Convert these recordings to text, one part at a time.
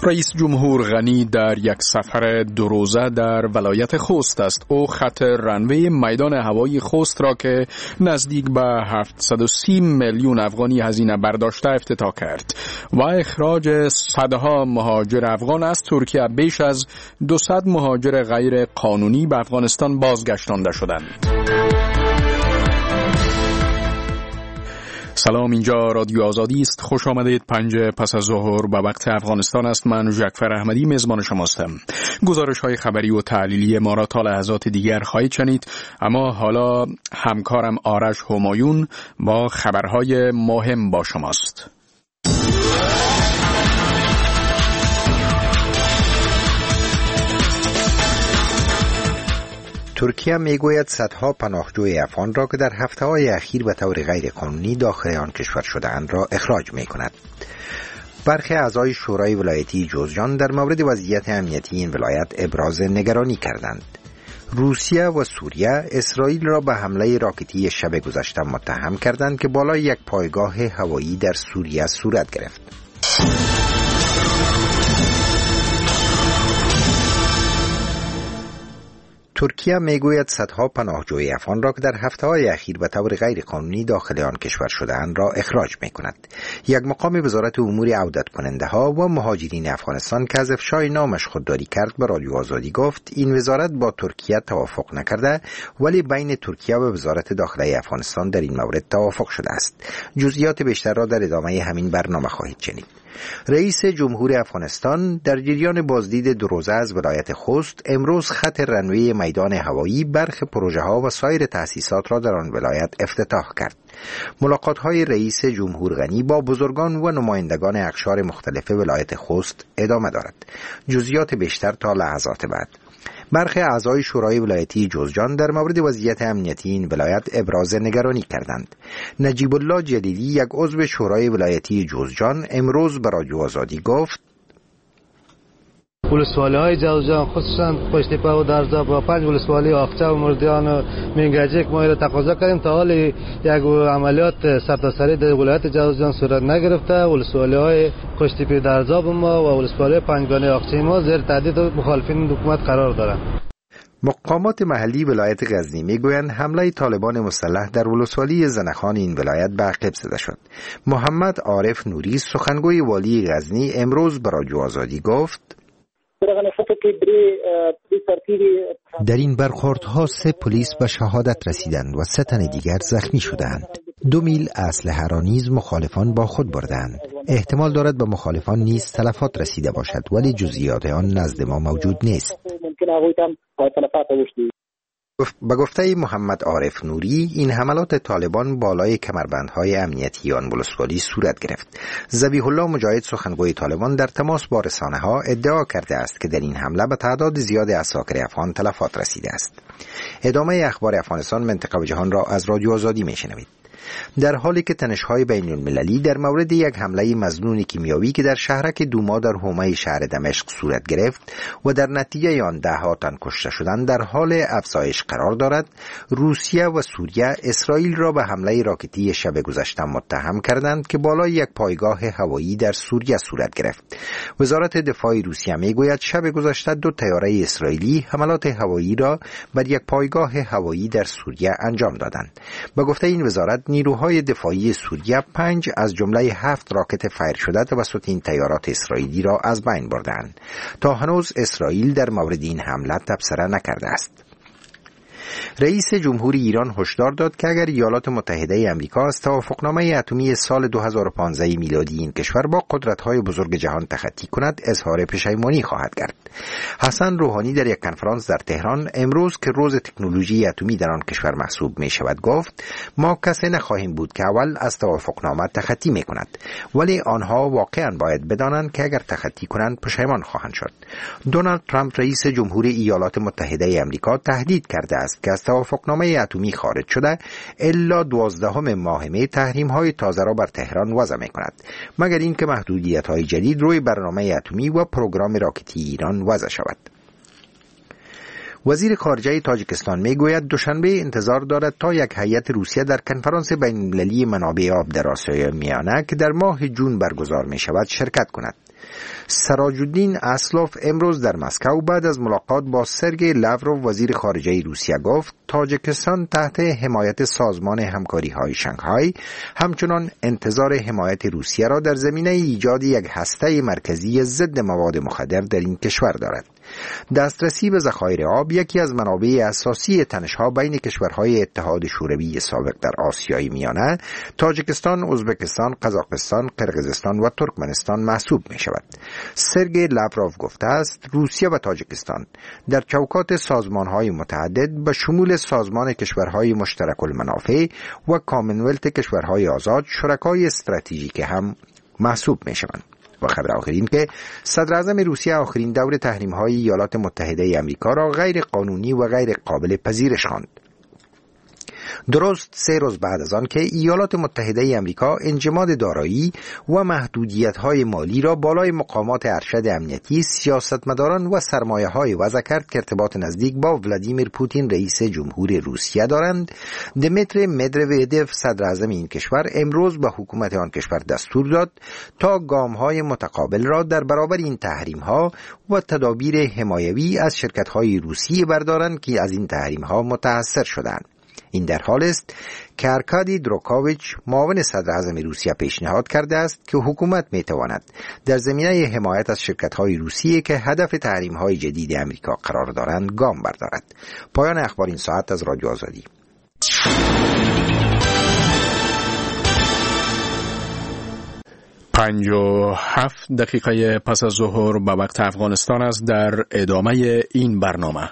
رئیس جمهور غنی در یک سفر 2 روزه در ولایت خوست است. او خط رنوی میدان هوایی خوست را که نزدیک به 730 میلیون افغانی هزینه برداشته افتتاح کرد و اخراج صدها مهاجر افغان از ترکیه. بیش از 200 مهاجر غیر قانونی به افغانستان بازگشتانده شدند. سلام، اینجا رادیو آزادی است. خوش آمدید. 5 پس از ظهر به وقت افغانستان است. من جعفر احمدی میزبان شماستم. گزارش های خبری و تحلیلی ما را تا لحظات دیگر خواهید شنید، اما حالا همکارم آرش همایون با خبرهای مهم با شماست. ترکیه میگوید صدها پناهجوی افغان را که در هفته‌های اخیر به طور غیر قانونی داخل آن کشور شده‌اند را اخراج می‌کند. برخی اعضای شورای ولایتی جوزجان در مورد وضعیت امنیتی این ولایت ابراز نگرانی کردند. روسیه و سوریه اسرائیل را به حمله راکتی شب گذشته متهم کردند که بالای یک پایگاه هوایی در سوریه صورت گرفت. ترکیه میگوید صدها پناهجوی افغان را که در هفته‌های اخیر به طور غیر قانونی داخل آن کشور شده‌اند را اخراج می‌کند. یک مقام وزارت امور عودت کننده ها و مهاجرین افغانستان که از افشای نامش خودداری کرد به رادیو آزادی گفت این وزارت با ترکیه توافق نکرده، ولی بین ترکیه و وزارت داخلی افغانستان در این مورد توافق شده است. جزئیات بیشتر را در ادامه همین برنامه خواهید شنید. رئیس جمهور افغانستان در جریان بازدید 2 روزه از ولایت خوست امروز خط رنوی میدان هوایی، برخی پروژه ها و سایر تأسیسات را در آن ولایت افتتاح کرد. ملاقات های رئیس جمهور غنی با بزرگان و نمایندگان اقشار مختلف ولایت خوست ادامه دارد. جزئیات بیشتر تا لحظات بعد. برخی اعضای شورای ولایتی جوزجان در مورد وضعیت امنیتی این ولایت ابراز نگرانی کردند. نجیب الله جلیلی، یک عضو شورای ولایتی جوزجان، امروز به رادیو آزادی گفت ولسوالی‌های جوزجان خصوصا پشتیپه و درزاب و 5 ولسوالی آخچه و مردیان و مینگجک ما را تقاضا کردیم تا حال یک عملیات سرتاسری در ولایت جوزجان صورت نگرفته. ولسوالی‌های پشتیپه درزاب ما و ولسوالی پنجگانه آخچه ما زیر تهدید مخالفین حکومت قرار دارند. مقامات محلی ولایت غزنی میگویند حمله طالبان مسلح در ولسوالی زنخان این ولایت به عقب زده شد. محمد عارف نوری، سخنگوی والی غزنی، امروز به رادیو آزادی گفت در این برخوردها 3 پلیس به شهادت رسیدند و 3 تن دیگر زخمی شدند. 2 میل اسلحه را نیز مخالفان با خود بردند. احتمال دارد به مخالفان نیز تلفات رسیده باشد، ولی جزئیات آن نزد ما موجود نیست. به گفته محمد عارف نوری، این حملات طالبان بالای کمربندهای امنیتی آن ولسوالی صورت گرفت. ذبیح الله مجاهد، سخنگوی طالبان، در تماس با رسانه‌ها ادعا کرده است که در این حمله به تعداد زیاد عساکر افغان تلفات رسیده است. ادامه اخبار افغانستان، منطقه و جهان را از رادیو آزادی میشنوید. در حالی که تنش‌های بین‌المللی در مورد یک حمله مظنون کیمیاوی که در شهرک دوما در حومه شهر دمشق صورت گرفت و در نتیجه آن 10 تن کشته شدند در حال افزایش قرار دارد، روسیه و سوریه اسرائیل را به حمله راکتی شب گذشته متهم کردند که بالای یک پایگاه هوایی در سوریه صورت گرفت. وزارت دفاع روسیه میگوید شب گذشته 2 طیاره اسرائیلی حملات هوایی را بر یک پایگاه هوایی در سوریه انجام دادند. به گفته این وزارت، نیروهای دفاعی سوریه 5 از جمله 7 راکت فایر شده توسط این طیارات اسرائیلی را از بین بردند. تا هنوز اسرائیل در مورد این حمله تبصره نکرده است. رئیس جمهور ایران هشدار داد که اگر ایالات متحده آمریکا از توافقنامه اتمی سال 2015 میلادی این کشور با قدرت‌های بزرگ جهان تخطی کند، اظهار پشیمانی خواهد کرد. حسن روحانی در یک کنفرانس در تهران امروز که روز تکنولوژی اتمی در آن کشور محسوب می شود گفت ما کسی نخواهیم بود که اول از توافقنامه تخطی می کند، ولی آنها واقعا باید بدانند که اگر تخطی کنند پشیمان خواهند شد. دونالد ترامپ رئیس جمهور ایالات متحده آمریکا تهدید کرده است که از توافقنامه اتمی خارج شده الا 12 ماه می تحریم‌های تازه را بر تهران وضع می‌کند، مگر اینکه محدودیت‌های جدید روی برنامه اتمی و پروگرام راکتی ایران وضع شود. وزیر خارجه تاجیکستان میگوید دوشنبه انتظار دارد تا یک هیئت روسیه در کنفرانس بین‌المللی منابع آب در آسیای میانه که در ماه جون برگزار می شود شرکت کند. سراج الدین اسلاف امروز در مسکو بعد از ملاقات با سرگئی لاوروف وزیر خارجه روسیه گفت تاجیکستان تحت حمایت سازمان همکاری‌های شانگهای همچنان انتظار حمایت روسیه را در زمینه ایجاد یک هسته مرکزی ضد مواد مخدر در این کشور دارد. دسترسی به ذخایر آب یکی از منابع اساسی تنش‌ها بین کشورهای اتحاد شوروی سابق در آسیای میانه، تاجیکستان، ازبکستان، قزاقستان، قرقیزستان و ترکمنستان محسوب می شود. سرگئی لاوروف گفته است روسیه و تاجیکستان در چوکات سازمان‌های متعدد به شمول سازمان کشورهای مشترک المنافع و کامنولت کشورهای آزاد شرکای استراتژیک هم محسوب می شوند. و خبر آخرین که صدر اعظم روسیه آخرین دور تحریم‌های ایالات متحده آمریکا را غیر قانونی و غیر قابل پذیرش خواند. درست 3 روز بعد از آن که ایالات متحده آمریکا انجماد دارایی و محدودیت‌های مالی را بالای مقامات ارشد امنیتی، سیاستمداران و سرمایه‌های وضع کرد که ارتباط نزدیک با ولادیمیر پوتین رئیس جمهور روسیه دارند، دمیتری مدودوف صدر اعظم این کشور امروز به حکومت آن کشور دستور داد تا گام‌های متقابل را در برابر این تحریم‌ها و تدابیر حمایوی از شرکت‌های روسی بردارند که از این تحریم‌ها متأثر شدند. این در حال است که ارکادی دروکوویچ معاون صدر اعظم روسیه پیشنهاد کرده است که حکومت میتواند در زمینه حمایت از شرکت‌های روسیه که هدف تحریم‌های جدید آمریکا قرار دارند گام بردارد. پایان اخبار این ساعت از رادیو آزادی. 57 دقیقه پس از ظهر به وقت افغانستان است. در ادامه این برنامه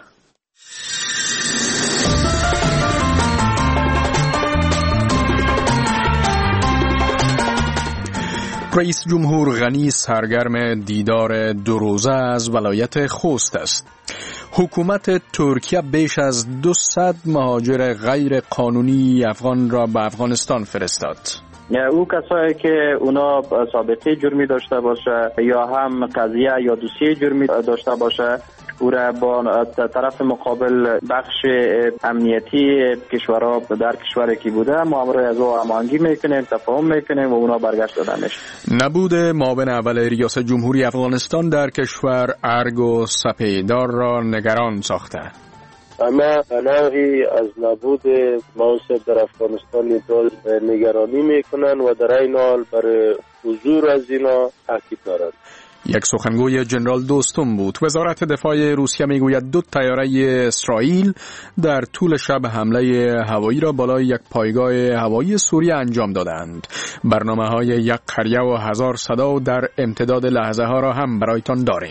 رئیس جمهور غنی سرگرم دیدار 2 روزه از ولایت خوست است. حکومت ترکیه بیش از 200 مهاجر غیر قانونی افغان را به افغانستان فرستاد. او کسایی که اونا سابقه جرمی داشته باشه یا هم قضیه یا دوسیه جرمی داشته باشه، او را با طرف مقابل بخش امنیتی کشورها در کشوری که بوده معامله از او هماهنگی میکنیم، تفاهم میکنیم و اونا برگشت داده میشه. نبود معاون اول ریاست جمهوری افغانستان در کشور ارگ و سپیدار را نگران ساخته. اما نوعی از نبود منصب در افغانستان نگرانی میکنن و در این حال برای حضور از اینا تاکید دارند. یک سخنگوی جنرال دوستم بود. وزارت دفاع روسیه میگوید 2 طیاره اسرائیل در طول شب حمله هوایی را بالای یک پایگاه هوایی سوریه انجام دادند. برنامه‌های یک قریه و 1000 صدا در امتداد لحظه ها را هم برایتان داریم.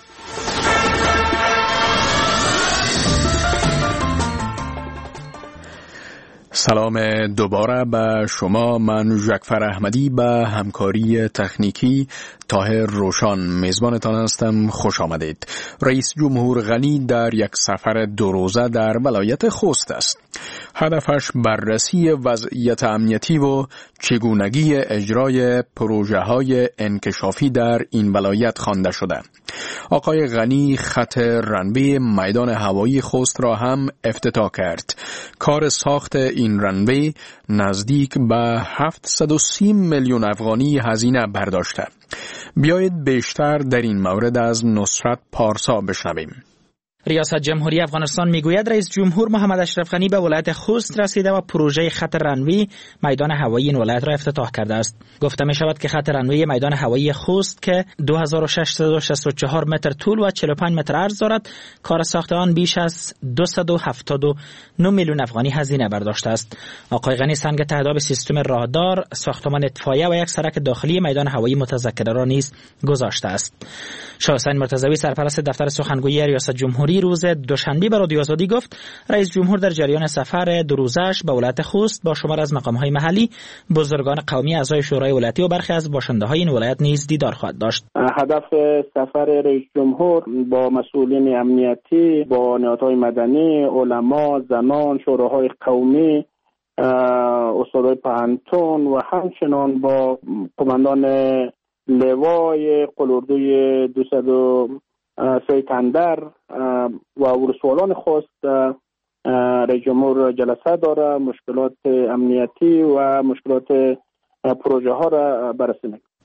سلام دوباره به شما. من ژکفر احمدی به همکاری تکنیکی طاهر روشان میزبانتان هستم. خوش آمدید. رئیس جمهور غنی در یک سفر 2 روزه در ولایت خوست است. هدفش بررسی وضعیت امنیتی و چگونگی اجرای پروژه‌های انکشافی در این ولایت خوانده شده. آقای غنی خط رنوی میدان هوایی خوست را هم افتتاح کرد. کار ساخت این رنوی نزدیک به 730 میلیون افغانی هزینه برداشته. بیایید بیشتر در این مورد از نصرت پارسا بشنویم. ریاست جمهوری افغانستان میگوید رئیس جمهور محمد اشرف غنی به ولایت خوست رسیده و پروژه خط رنوی میدان هوایی این ولایت را افتتاح کرده است. گفته می شود که خط رنوی میدان هوایی خوست که 2664 متر طول و 45 متر عرض دارد، کار ساخت آن بیش از 279 میلیون افغانی هزینه برداشته است. آقای غنی سنگ تهداب سیستم راهدار، ساختمان اطفایه و یک سرک داخلی میدان هوایی متذکره را نیز گذاشته است. شاه حسین مرتضوی سرپرست دفتر سخنگویی ریاست جمهوری روز دوشنبه به رادیو آزادی گفت رئیس جمهور در جریان سفر 2 روزه‌اش به ولایت خوست با شمار از مقام‌های محلی، بزرگان قومی، اعضای شورای ولایتی و برخی از باشنده‌های این ولایت نیز دیدار خواهد داشت. هدف سفر رئیس جمهور با مسئولین امنیتی، با نهادهای مدنی، علما، زنان، شوراهای قومی، استادای پهنتون و همچنان با قماندان لوای قلاردوی 203 تندر و ولسوالان خواست رئیس جمهور جلسه داره، مشکلات امنیتی و مشکلات پروژه ها را بررسی می‌کنه.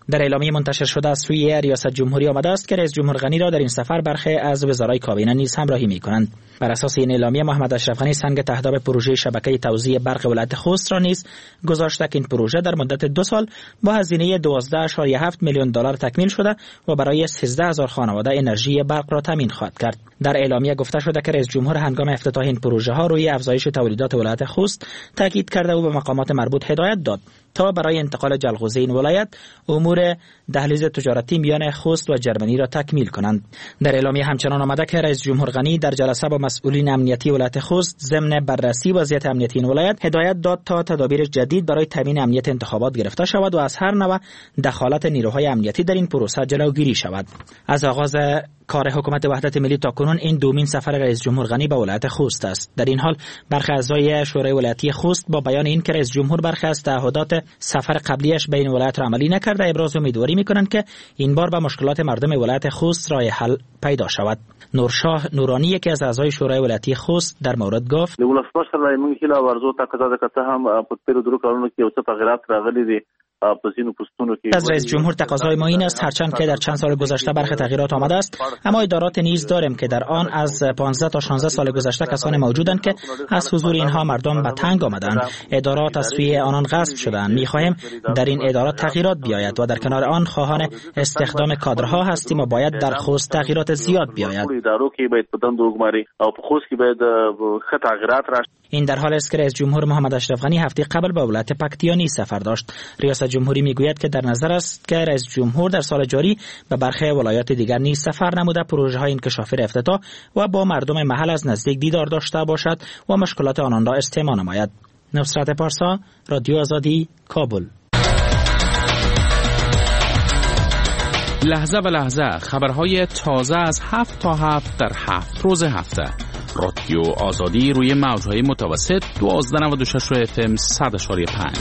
در اعلامیه منتشر شده از سوی ریاست جمهوری آمده است که رئیس جمهور غنی را در این سفر برخی از وزرای کابینه نیز همراهی می‌کنند. بر اساس این اعلامیه محمد اشرف غنی سنگ تهداب پروژه شبکه توزیع برق ولایت خوست را نیز گذاشته که این پروژه در مدت 2 سال با هزینه 12.7 میلیون دلار تکمیل شده و برای 13000 خانواده انرژی برق را تامین خواهد کرد. در اعلامیه گفته شده که رئیس جمهور هنگام افتتاح این پروژه ها روی افزایش تولیدات ولایت خوست تاکید کرده و به مقامات مربوط هدایت داد تا برای انتقال جلغوزه این ولایت امور دهلیز تجارتی میان خوست و جرمنی را تکمیل کنند. در اعلامیه همچنان آمده که رئیس جمهور غنی در جلسه با مسئولین امنیتی ولایت خوست ضمن بررسی وضعیت امنیتی این ولایت هدایت داد تا تدابیر جدید برای تامین امنیت انتخابات گرفته شود و از هر نوع دخالت نیروهای امنیتی در این پروسه جلوگیری شود. از آغاز کار حکومت وحدت ملی تاکنون این دومین سفر رئیس جمهور غنی به ولایت خوست است. در این حال برخی اعضای شورای ولایتی خوست با بیان این که رئیس جمهور برخی از تعهدات سفر قبلیش به این ولایت را عملی نکرده ابراز امیدواری می‌کنند که این بار به مشکلات مردم ولایت خوست راه حل پیدا شود. نورشاه نورانی یکی از اعضای شورای ولایتی خوست در مورد گفت: از رئیس جمهور تقاضای ما این است هرچند که در چند سال گذشته برخی تغییرات آمده است، اما ادارات نیز داریم که در آن از 15 تا 16 سال گذشته کسان موجودند که از حضور اینها مردم به تنگ آمدند. ادارات از سوی آنان غصب شدند. می‌خواهیم در این ادارات تغییرات بیاید و در کنار آن خواهان استخدام کادرها هستیم و باید در خوست تغییرات زیاد بیاید. این در حال است که رئیس جمهور محمد اشرف غنی هفته قبل به ولایت پکتیانی سفر داشت. ریاست جمهوری میگوید که در نظر است که رئیس جمهور در سال جاری به برخی ولایات دیگر نیز سفر نموده پروژه‌های انکشافی را افتتاح و با مردم محل از نزدیک دیدار داشته باشد و مشکلات آنان را استماع نماید. نصرت پارسا، رادیو آزادی، کابل. لحظه به لحظه خبرهای تازه از 7 تا 7 در 7 روز هفته. رادیو آزادی روی موجهای متوسط 1296 FM 100.5.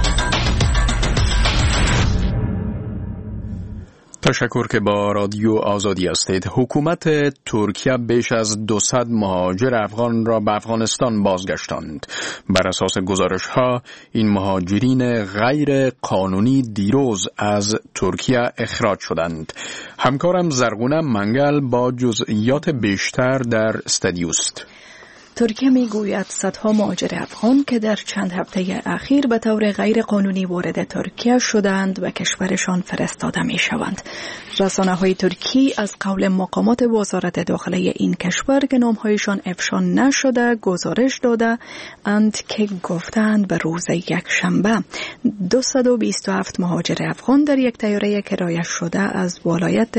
تشکر که با رادیو آزادی هستید. حکومت ترکیه بیش از 200 مهاجر افغان را به افغانستان بازگشتاند. بر اساس گزارش‌ها این مهاجرین غیر قانونی دیروز از ترکیه اخراج شدند. همکارم زرغونه منگل با جزئیات بیشتر در استودیو است. ترکیه میگوید صدها مهاجر افغان که در چند هفته اخیر به طور غیر قانونی وارد ترکیه شدند و کشورشان فرستاده می شوند. رسانه‌های ترکی از قول مقامات وزارت داخلی این کشور که نامهایشان افشا نشده گزارش داده اند که گفتند به روز یکشنبه 227 مهاجر افغان در یک طیاره کرایه شده از ولایت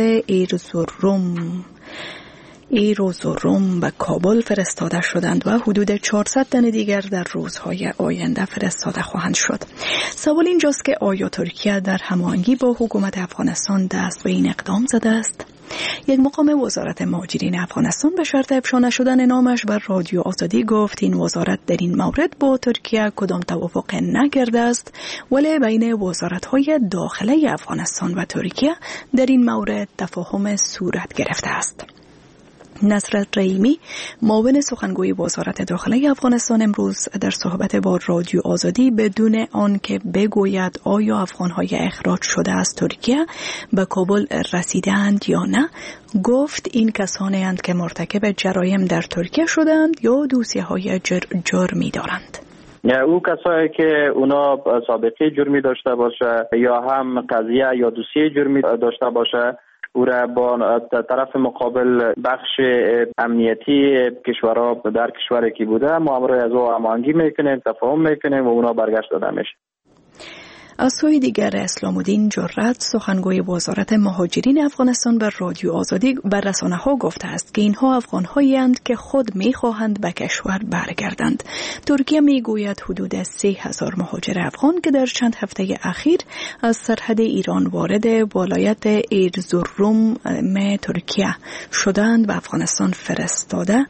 ایرزروم به کابل فرستاده شدند و حدود 400 تن دیگر در روزهای آینده فرستاده خواهند شد. سوال اینجاست که آیا ترکیه در هماهنگی با حکومت افغانستان دست به این اقدام زده است؟ یک مقام وزارت مهاجرین افغانستان به شرط افشا نشدن نامش بر رادیو آزادی گفت این وزارت در این مورد با ترکیه کدام توافق نکرده است، ولی بین وزارت‌های داخلی افغانستان و ترکیه در این مورد تفاهم صورت گرفته است. نصرت رحیمی معاون سخنگوی وزارت داخلی افغانستان امروز در صحبت با رادیو آزادی بدون آنکه بگوید آیا افغان‌های اخراج شده از ترکیه به کابل رسیدند یا نه گفت این کسانی اند که مرتکب جرایم در ترکیه شدند یا دوسیه‌های جرمی دارند. او کسایی که اونا سابقه جرمی داشته باشه یا هم قضیه یا دوسیه جرمی داشته باشه او را با طرف مقابل بخش امنیتی کشورها در کشوری که بوده معامله از او هماهنگی میکنیم، تفاهم میکنیم و اونا برگشت داده میشه. از سوی دیگر اسلام الدین جرات سخنگوی وزارت مهاجرین افغانستان بر رادیو آزادی بر رسانه‌ها گفته است که اینها افغان‌هایی اند که خود می‌خواهند به کشور برگردند. ترکیه میگوید حدود 30,000 مهاجر افغان که در چند هفته اخیر از سرحد ایران وارد ولایت ایرزروم ترکیه شدند و افغانستان فرستاده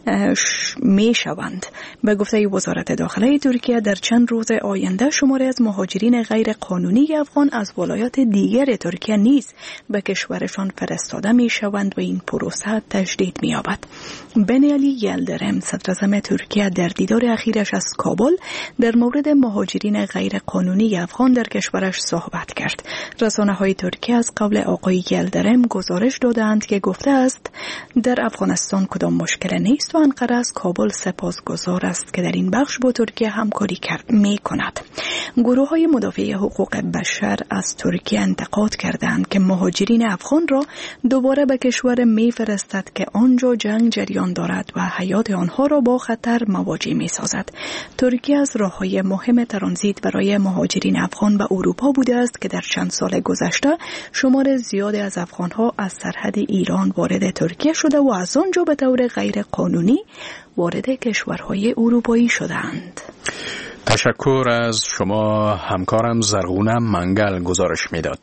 می شوند. به گفته وزارت داخله ترکیه در چند روز آینده شماری از مهاجرین غیر قانونی افغان از ولایات دیگر ترکیه نیز به کشورشان فرستاده می شوند و این پروسه تجدید می یابد. بنیالی یلدرم صدراعظم ترکیه در دیدار اخیرش از کابل در مورد مهاجرین غیر قانونی افغان در کشورش صحبت کرد. رسانه‌های ترکیه از قول آقای یلدرم گزارش دادند که گفته است در افغانستان کدام مشکل نیست و انقره از کابل سپاسگزار است که در این بخش با ترکیه همکاری می کند. گروه‌های مدافع حقوق بشر از ترکیه انتقاد کردند که مهاجرین افغان را دوباره به کشور می‌فرستد که آنجا جنگ جریان دارد و حیات آنها را با خطر مواجه می‌سازد. ترکیه از راه‌های مهم ترانزیت برای مهاجرین افغان به اروپا بوده است که در چند سال گذشته شمار زیادی از افغان‌ها از سرحد ایران وارد ترکیه شده و از آنجا به طور غیر قانونی وارد کشورهای اروپایی شدند. تشکر از شما همکارم زرغونه منگل گزارش میداد.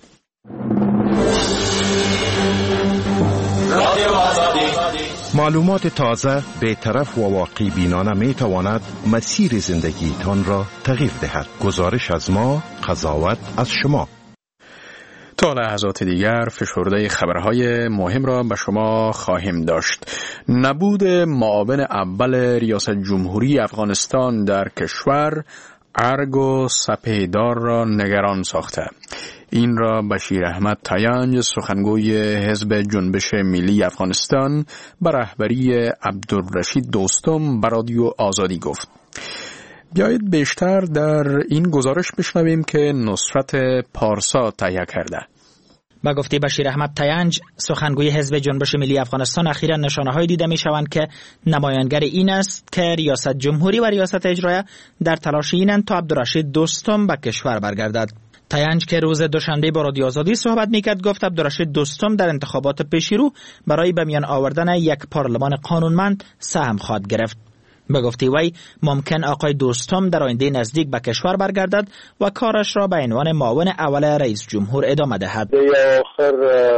معلومات تازه به طرف و واقع بینانه می تواند مسیر زندگیتان را تغییر دهد. گزارش از ما، قضاوت از شما. تا لحظات دیگر فشرده خبرهای مهم را به شما خواهیم داشت. نبود معاون اول ریاست جمهوری افغانستان در کشور ارگ و سپهدار را نگران ساخته. این را بشیر احمد تاینج سخنگوی حزب جنبش ملی افغانستان به رهبری عبدالرشید دوستم به رادیو آزادی گفت. بیایید بیشتر در این گزارش بشنویم که نصرت پارسا تهیه کرده. با گفته بشیر احمد تاینج سخنگوی حزب جنبش ملی افغانستان اخیراً نشانه‌هایی دیده می‌شوند که نمایانگر این است که ریاست جمهوری و ریاست اجرایی در تلاش اینند تا عبدالرشید دوستم به کشور برگردد. تاینج که روز دوشنبه با رادیو آزادی صحبت می‌کرد گفت عبدالرشید دوستم در انتخابات پیشرو برای به میان آوردن یک پارلمان قانونمند سهم خواهد گرفت. به گفته وی ممکن آقای دوستم در آینده نزدیک به کشور برگردد و کارش را به عنوان معاون اول رئیس جمهور ادامه دهد. آخر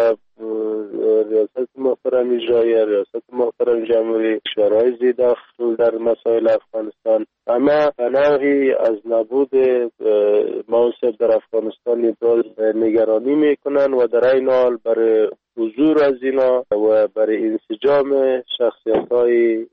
ریاست محترم اجرایی، ریاست محترم جمهوری، کشورهای زیردخل در مسائل افغانستان اما نوعی از نبود منصب در افغانستان نگرانی میکنن و در این حال برای حضور از اینا و برای انسجام شخصیت‌های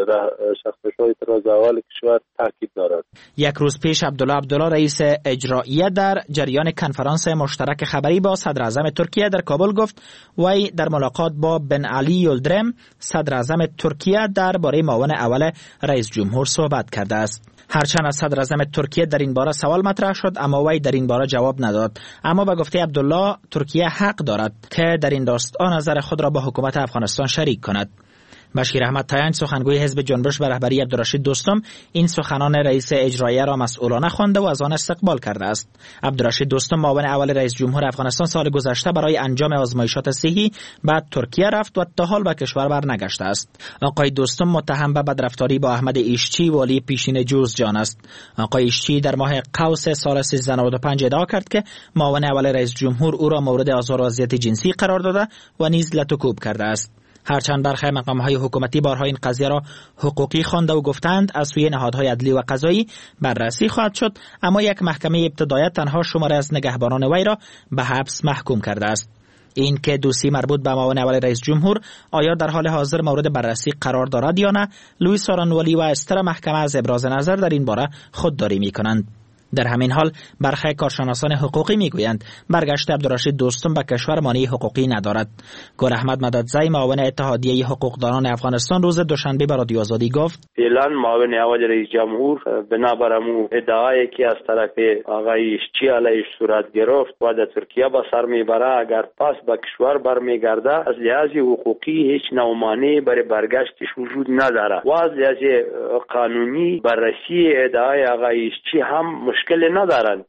طراز اول کشور تاکید دارد. یک روز پیش عبدالله رئیس اجرایی در جریان کنفرانس مشترک خبری با صدر اعظم ترکیه در کابل گفت وی در ملاقات با بن علی یلدرم صدر اعظم ترکیه درباره معاون اول رئیس جمهور صحبت کرده است. هرچند از صدر اعظم ترکیه در این باره سوال مطرح شد اما وی در این باره جواب نداد. اما به گفته عبدالله ترکیه حق دارد که در این راستا نظر خود را با حکومت افغانستان شریک کند. بشیر احمد تاینج سخنگوی حزب جنبش به رهبری عبدالرشید دوستم این سخنان رئیس اجرایی را مسئولانه خوانده و از آن استقبال کرده است. عبدالرشید دوستم معاون اول رئیس جمهور افغانستان سال گذشته برای انجام آزمایشات صحی بعد ترکیه رفت و تا حال به کشور برنگشته است. آقای دوستم متهم به بدرفتاری با احمد ایشچی والی پیشین جوزجان است. آقای ایشچی در ماه قوس سال 1395 ادعا کرد که معاون اول رئیس جمهور او را مورد آزار و اذیت جنسی قرار داده و نیز لط و کوب کرده است. هرچند برخی مقام‌های حکومتی بارها این قضیه را حقوقی خوانده و گفتند از سوی نهادهای عدلی و قضایی بررسی خواهد شد، اما یک محکمه ابتدایی تنها شماری از نگهبانان وی را به حبس محکوم کرده است. این که دوسیه مربوط به معاون اول رئیس جمهور آیا در حال حاضر مورد بررسی قرار دارد یا نه، لوئیس سارانوالی و استر محکمه از ابراز نظر در این باره خودداری می‌کنند. در همین حال برخی کارشناسان حقوقی میگویند برگشت عبدالرشید دوستم به کشور مانع حقوقی ندارد. گل احمد مددزی معاون اتحادیه حقوقدانان افغانستان روز دوشنبه به رادیو آزادی گفت فعلا معاون اول رئیس جمهور بنابرامو ادعایی که از طرف آقای ایشچی علیه صورت گرفت و در ترکیه به سر میبره اگر پس به کشور برمیگرده از لحاظ حقوقی هیچ نوع مانعی برای برگشتش وجود نداره و از لحاظ قانونی بررسی ادعای آقای ایشچی هم مشکل ندارند.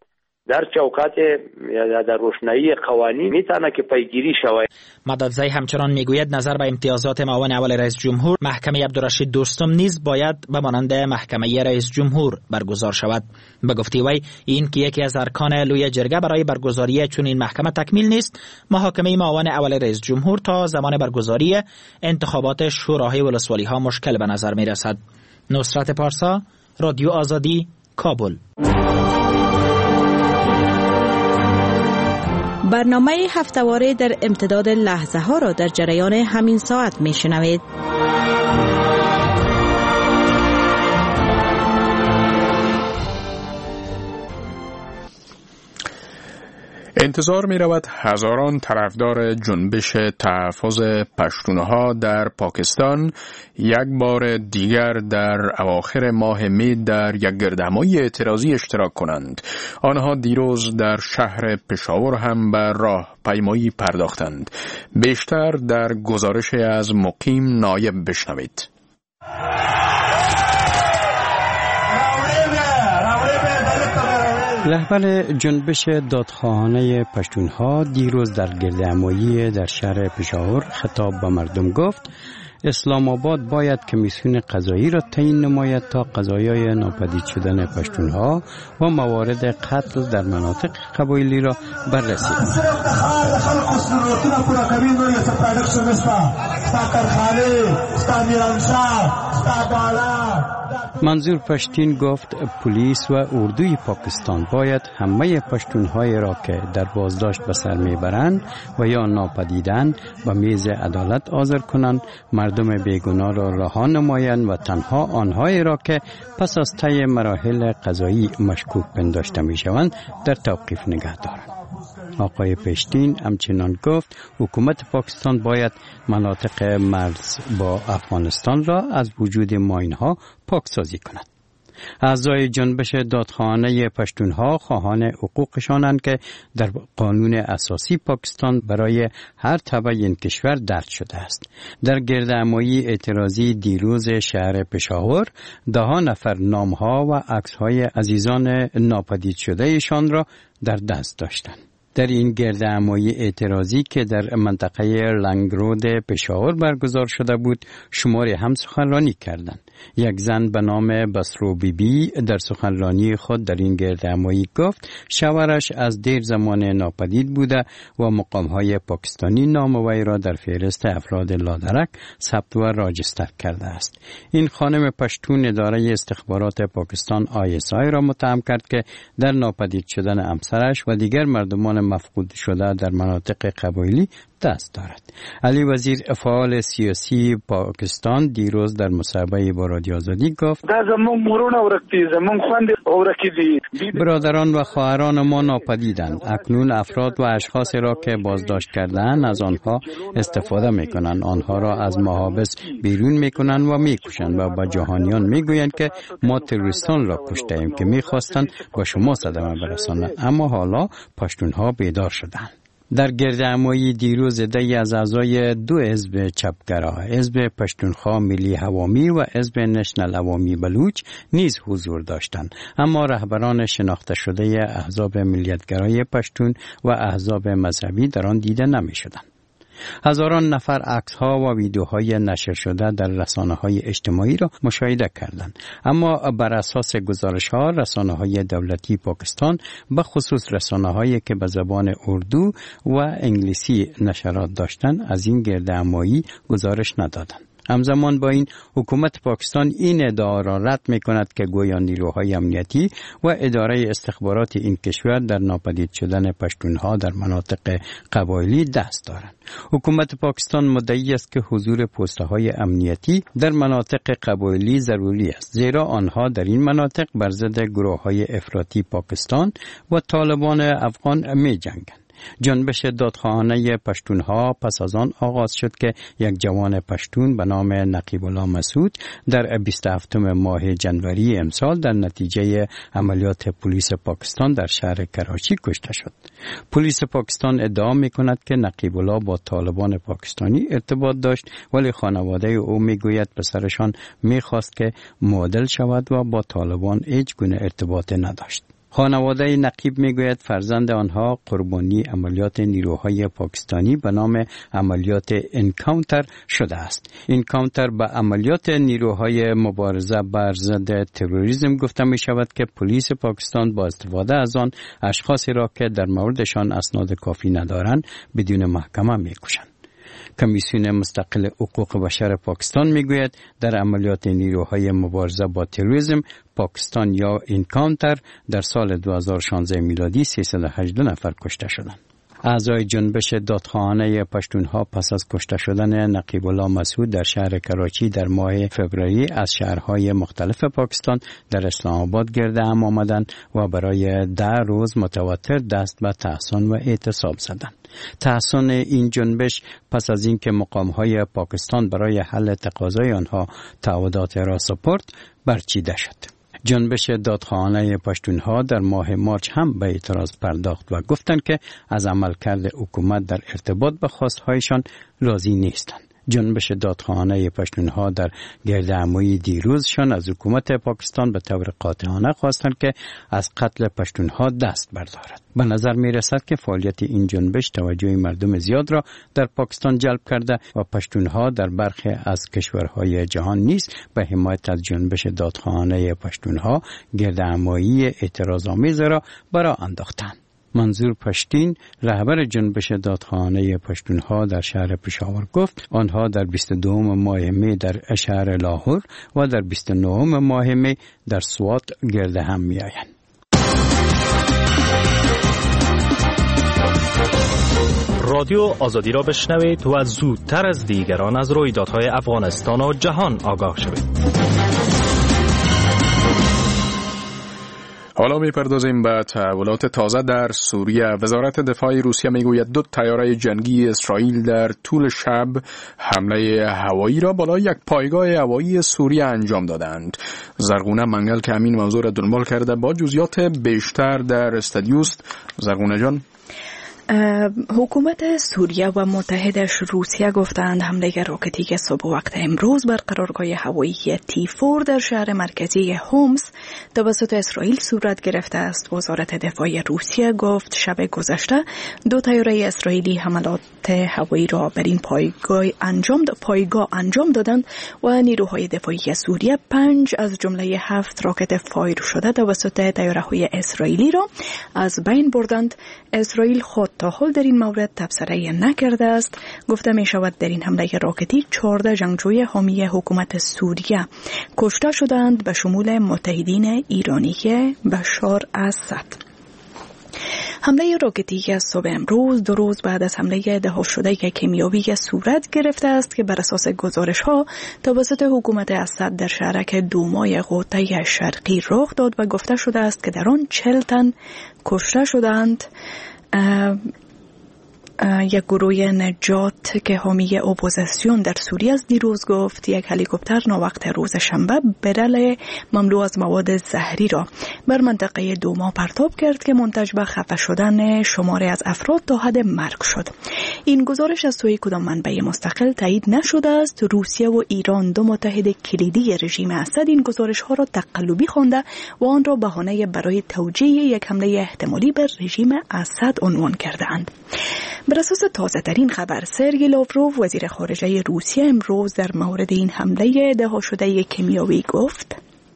در چوکات یا در روشنایی قوانین میتونه که پیگیری شود. مددزی همچنان میگوید نظر به امتیازات معاون اول رئیس جمهور، محکمه عبدالرشید دوستم نیز باید به مانند محکمه رئیس جمهور برگزار شود. به گفته وی این که یکی از ارکان لوی جرگه برای برگزاری چنین محکمه تکمیل نیست، محاکمه معاون اول رئیس جمهور تا زمان برگزاری انتخابات شوراهای ولسوالی ها مشکل به نظر می رسد. نصرت پارسا، رادیو آزادی، کابل. برنامه هفته‌واره در امتداد لحظه ها را در جریان همین ساعت می شنوید. انتظار می رود هزاران طرفدار جنبش تحفظ پشتونها در پاکستان یک بار دیگر در اواخر ماه می در یک گردهمایی اعتراضی اشتراک کنند. آنها دیروز در شهر پشاور هم به راهپیمایی پرداختند. بیشتر در گزارش از مقیم نایب بشنوید. رهبر جنبش دادخواهانه پشتونها دیروز در گردهمایی در شهر پشاور خطاب به مردم گفت اسلام آباد باید کمیسیون قضایی را تعیین نماید تا قضایای ناپدید شدن پشتونها و موارد قتل در مناطق قبایلی را بررسی کند. منظور پشتین گفت پلیس و اردوی پاکستان باید همه پشتونهای را که در بازداشت به سر میبرند و یا ناپدیدند به میز عدالت حاضر کنند، مردم بیگناه را رها نمایند و تنها آنهایی را که پس از طی مراحل قضایی مشکوک پنداشته میشوند در توقیف نگه دارند. آقای پشتین همچنان گفت حکومت پاکستان باید مناطق مرز با افغانستان را از وجود ماین‌ها پاکسازی کند. اعضای جنبش دادخواهانه پشتونها خواهان حقوقشانند که در قانون اساسی پاکستان برای هر تبع این کشور درج شده است. در گردهمایی اعتراضی دیروز شهر پشاور 10 نفر نامها و عکس‌های عزیزان ناپدید شده ایشان را در دست داشتند. در این گردهمایی اعتراضی که در منطقه لنگرود پشاور برگزار شده بود، شماری هم سخنرانی کردند. یک زن به نام بسرو بیبی در سخنرانی خود در این گردهمایی گفت شوهرش از دیر زمان ناپدید بوده و مقام‌های پاکستانی نام وی را در فهرست افراد لادرک ثبت و راجستر کرده است. این خانم پشتون اداره استخبارات پاکستان ISI را متهم کرد که در ناپدید شدن همسرش و دیگر مردمان مفقود شده در مناطق قبایلی دست دارد. علی وزیر فعال سیاسی پاکستان دیروز در مصاحبه با رادیو آزادی گفت برادران و خواهران ما ناپدیدند. اکنون افراد و اشخاص را که بازداشت کردند از آنها استفاده میکنند، آنها را از محابس بیرون میکنند و میکشند و با جهانیان میگویند که ما تروریستان را کشتیم که میخواستند با شما صدمه برسانند، اما حالا پشتونها بیدار شدند. در گردهمایی دیروز عده‌ای از اعضای 2 حزب چپگرا، حزب پشتونخوا ملی عوامی و حزب نشنل عوامی بلوچ نیز حضور داشتند، اما رهبران شناخته شده احزاب ملیتگرای پشتون و احزاب مذهبی در آن دیده نمی‌شدند. هزاران نفر عکس‌ها و ویدیوهای نشر شده در رسانه‌های اجتماعی را مشاهده کردند، اما بر اساس گزارش‌ها رسانه‌های دولتی پاکستان به خصوص رسانه‌هایی که به زبان اردو و انگلیسی نشرات داشتند از این گردهمایی گزارش ندادند. همزمان با این حکومت پاکستان این ادعا را رد می‌کند که گویا نیروهای امنیتی و اداره استخبارات این کشور در ناپدید شدن پشتونها در مناطق قبایلی دست دارند. حکومت پاکستان مدعی است که حضور پست‌های امنیتی در مناطق قبایلی ضروری است، زیرا آنها در این مناطق بر ضد گروه‌های افراطی پاکستان و طالبان افغان می‌جنگند. جنبش دادخواهانه پشتونها پس از آن آغاز شد که یک جوان پشتون به نام نقیب الله مسعود در 27 ماه جنوری امسال در نتیجه عملیات پلیس پاکستان در شهر کراچی کشته شد. پلیس پاکستان ادعا می‌کند که نقیب الله با طالبان پاکستانی ارتباط داشت، ولی خانواده او میگوید پسرشان میخواست که معادل شود و با طالبان هیچ گونه ارتباط نداشت. خانواده نقیب میگوید فرزند آنها قربانی عملیات نیروهای پاکستانی به نام عملیات انکاونتر شده است. انکاونتر به عملیات نیروهای مبارزه بر ضد تروریسم گفته می شود که پلیس پاکستان با استفاده از آن اشخاصی را که در موردشان اسناد کافی ندارند بدون محکمه میکشند. کمیسیون مستقل حقوق بشر پاکستان میگوید در عملیات نیروهای مبارزه با تروریسم پاکستان یا انکاونتر در سال 2016 میلادی 318 نفر کشته شدند. اعضای جنبش دادخواهانه پشتونها پس از کشته شدن نقیب الله مسعود در شهر کراچی در ماه فوریه از شهرهای مختلف پاکستان در اسلام آباد گرد هم آمدند و برای 10 روز متواتر دست به تحصن و اعتصاب زدند. تحصن این جنبش پس از اینکه مقامهای پاکستان برای حل تقاضای آنها تعهدات را سپرد برچیده شد. جنبش دادخواهانه پشتونها در ماه مارچ هم به اعتراض پرداخت و گفتند که از عملکرد حکومت در ارتباط به خواستهایشان راضی نیستند. جنبش دادخواهانه پشتونها در گردهمایی دیروزشان از حکومت پاکستان به طور قاطعانه خواستند که از قتل پشتونها دست بردارد. به نظر می رسد که فعالیت این جنبش توجه مردم زیاد را در پاکستان جلب کرده و پشتونها در برخی از کشورهای جهان نیز به حمایت از جنبش دادخواهانه پشتونها گردهمایی اعتراض‌آمیز را برا انداختند. منظور پشتین رهبر جنبش دادخواهانه پشتونها در شهر پشاور گفت آنها در 22 ماه می در شهر لاهور و در 29 ماه می در سوات گرد هم می آیند. رادیو آزادی را بشنوید و زودتر از دیگران از رویدادهای افغانستان و جهان آگاه شوید. حالا می‌پردازیم به تحولات تازه در سوریه. وزارت دفاع روسیه میگوید 2 طیاره جنگی اسرائیل در طول شب حمله هوایی را بالای یک پایگاه هوایی سوریه انجام دادند. زرغونه منگل که همین موضوع را دنبال کرده با جزئیات بیشتر در استودیوست. زرغونه جان. حکومت سوریه و متحدش روسیه گفتند حمله راکتی که صبح وقت امروز بر قرارگاه هوایی تی4 در شهر مرکزی هومس توسط اسرائیل صورت گرفته است. وزارت دفاع روسیه گفت شب گذشته 2 طیاره اسرائیلی حملات هوایی را بر این پایگاه انجام دادند و نیروهای دفاعی سوریه 5 از جمله 7 راکت فایر شده توسط طیاره‌های اسرائیلی را از بین بردند. اسرائیل خود تا حال در این مورد تبصره نکرده است. گفته می شود در این حمله راکتی 14 جنگجوی حامی حکومت سوریه کشته شدند به شمول متحدین ایرانی بشار اسد. حمله راکتی که صبح امروز 2 روز بعد از حمله دهه شده کیمیایی صورت گرفته است که بر اساس گزارش‌ها توسط حکومت اسد در شهرک دومای غوطه شرقی رخ داد و گفته شده است که در آن 40 تن کشته شدند. یک گروه نجات که حامی اپوزیسیون در سوریه از دیروز گفت یک هلیکوپتر ناوقت روز شنبه برل مملو از مواد زهری را بر منطقه دوما پرتاب کرد که منتج به خفه شدن شماری از افراد تا حد مرگ شد. این گزارش از سوی کدام منبع مستقل تایید نشده است. روسیه و ایران 2 متحد کلیدی رژیم اسد این گزارش ها را تقلبی خوانده و آن را بهانه برای توجیه یک حمله احتمالی بر رژیم اسد عنوان کردند. بر اساس تازه ترین خبر سرگئی لاوروف وزیر خارجه روسیه امروز در مورد این حمله دهه شده کیمیایی گفت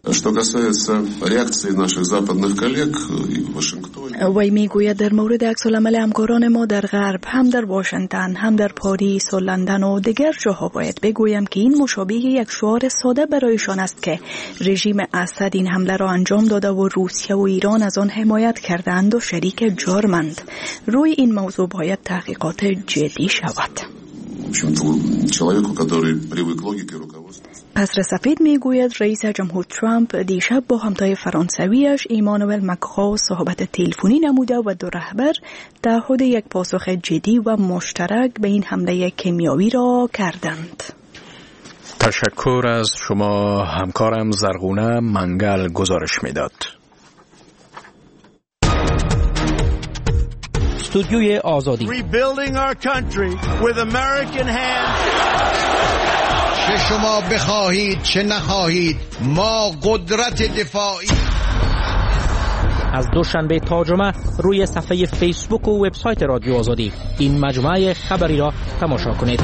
وی میگوید در مورد عکس‌العمل همکاران ما در غرب هم در واشنگتن هم در پاریس و لندن و دیگر جاها باید بگویم که این مشابه یک شعار ساده برایشان است که رژیم اسد این حمله را انجام داده و روسیه و ایران از آن حمایت کردند و شریک جرمند. روی این موضوع باید تحقیقات جدی شود. پس سفید میگوید رئیس جمهور ترامپ دیشب با همتای فرانسویش ایمانوئل ماکرون صحبت تلفنی نموده و 2 رهبر تعهد یک پاسخ جدی و مشترک به این حمله کیمیایی را کردند. تشکر از شما همکارم زرغونه منگل گزارش میداد. استودیوی آزادی. Rebuilding our country with American hands. چه شما بخواهید چه نخواهید ما قدرت دفاعی از دوشنبه تا جمعه روی صفحه فیسبوک و وبسایت رادیو آزادی این مجموعه خبری را تماشا کنید.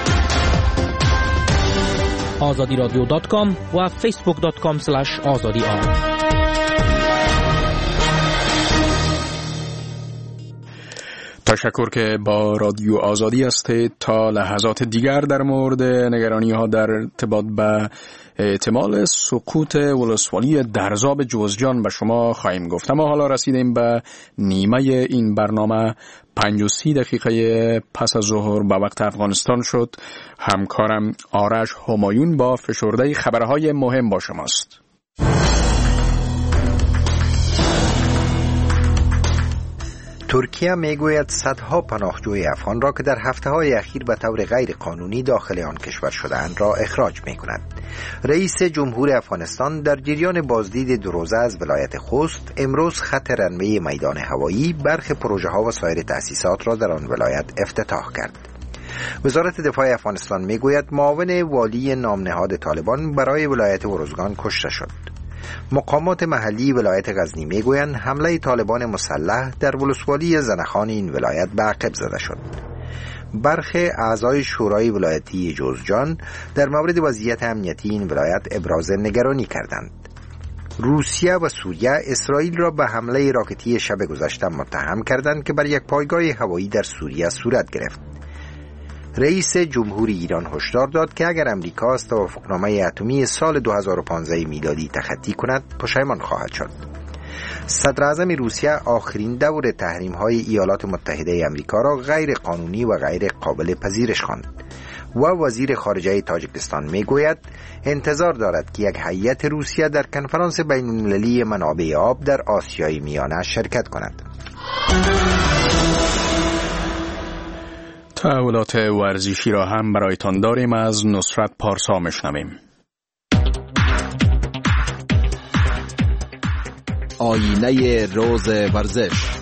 azadiradio.com و facebook.com/azadi. تشکر که با رادیو آزادی هستید. تا لحظات دیگر در مورد نگرانی ها در ارتباط به احتمال سقوط ولسوالی درزاب جوزجان به شما خواهیم گفت. اما حالا رسیدیم به نیمه این برنامه. 35 دقیقه پس از ظهر به وقت افغانستان شد. همکارم آرش همایون با فشرده خبرهای مهم با شماست. ترکیه میگوید صدها پناهجوی افغان را که در هفته‌های اخیر به طور غیر قانونی داخل آن کشور شده‌اند را اخراج می‌کند. رئیس جمهور افغانستان در جریان بازدید 2 روزه از ولایت خوست امروز خط رنوی میدان هوایی، برخی پروژه‌ها و سایر تأسیسات را در آن ولایت افتتاح کرد. وزارت دفاع افغانستان میگوید معاون والی نامنهاد طالبان برای ولایت ارزگان کشته شد. مقامات محلی ولایت غزنی میگویند حمله طالبان مسلح در ولسوالی زنخان این ولایت به عقب زده شد. برخی اعضای شورای ولایتی جوزجان در مورد وضعیت امنیتی این ولایت ابراز نگرانی کردند. روسیه و سوریه اسرائیل را به حمله راکتی شب گذشته متهم کردند که بر یک پایگاه هوایی در سوریه صورت گرفت. رئیس جمهوری ایران هشدار داد که اگر امریکا از توافقنامه اتمی سال 2015 میلادی تخطی کند پشیمان خواهد شد. صدر اعظم روسیه آخرین دور تحریم‌های ایالات متحده آمریکا را غیر قانونی و غیر قابل پذیرش خواند و وزیر خارجه تاجیکستان میگوید انتظار دارد که یک هیئت روسیه در کنفرانس بین‌المللی منابع آب در آسیای میانه شرکت کند. تحولات ورزشی را هم برایتان داریم. از نصرت پارسا میشنویم. آینه روز ورزش.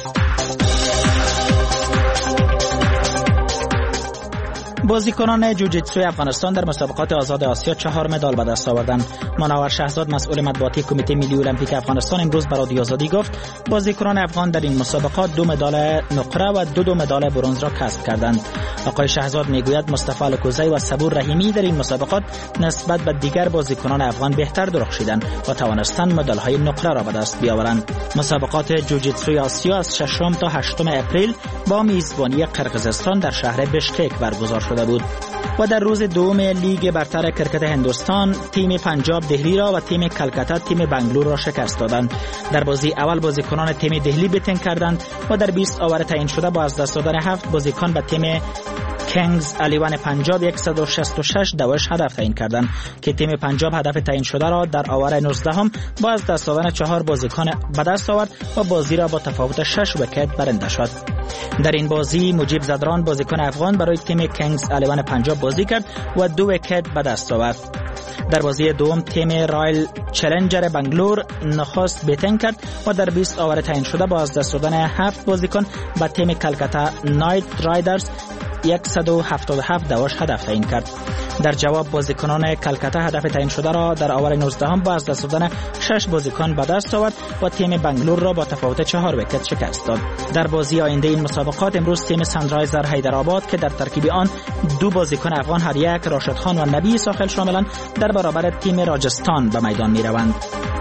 بازیکنان جوجیتسوی افغانستان در مسابقات آزاد آسیا 4 مدال به دست آوردند. منور شهزاد مسئول مطبوعاتی کمیته ملی المپیک افغانستان امروز به رادیو آزادی گفت بازیکنان افغان در این مسابقات 2 مدال نقره و 2 مدال برنز را کسب کردند. آقای شهزاد میگوید مصطفی الکوزی و صبور رحیمی در این مسابقات نسبت به دیگر بازیکنان افغان بهتر درخشیدند و توانستند مدال‌های نقره را به دست بیاورند. مسابقات جوجیتسوی آسیا از 6 تا 8 اپریل با میزبانی قرقیزستان در شهر بشکک برگزار شده بود و در روز دوم لیگ برتر کرکت هندوستان تیم پنجاب دهلی را و تیم کلکتا تیم بنگلور را شکست دادند. در بازی اول بازیکنان تیم دهلی بتنگ کردند و در 20 آور تعیین شده با از دست دادن 7 بازیکن به تیم کنگز الیون پنجاب 166 دوش هدف تعیین کردند که تیم پنجاب هدف تعیین شده را در آور 19 با از دست دادن 4 بازیکن به دست آورد و بازی را با تفاوت 6 ویکت برنده شد. در این بازی مجیب زدران بازیکن افغان برای تیم کنگز الیون پنجاب بازی کرد و 2 ویکت به دست آورد. در بازی دوم تیم رایل چالنجر بنگلور نخست بیتنگ کرد و در 20 آور تعیین شده با از دست دادن 7 بازیکن به تیم کلکتا نایت رایدرز 177 دوش هدف تعیین کرد. در جواب بازیکنان کلکتا هدف تعیین شده را در آور 19 با از دست دادن 6 بازیکن به دست آورد و تیم بنگلور را با تفاوت 4 ویکت شکست داد. در بازی آینده این مسابقات امروز تیم سانرایزر حیدرآباد که در ترکیب آن 2 بازیکن افغان هر یک راشد خان و نبی ساحل شاملند در برابر تیم راجستان به میدان می روند.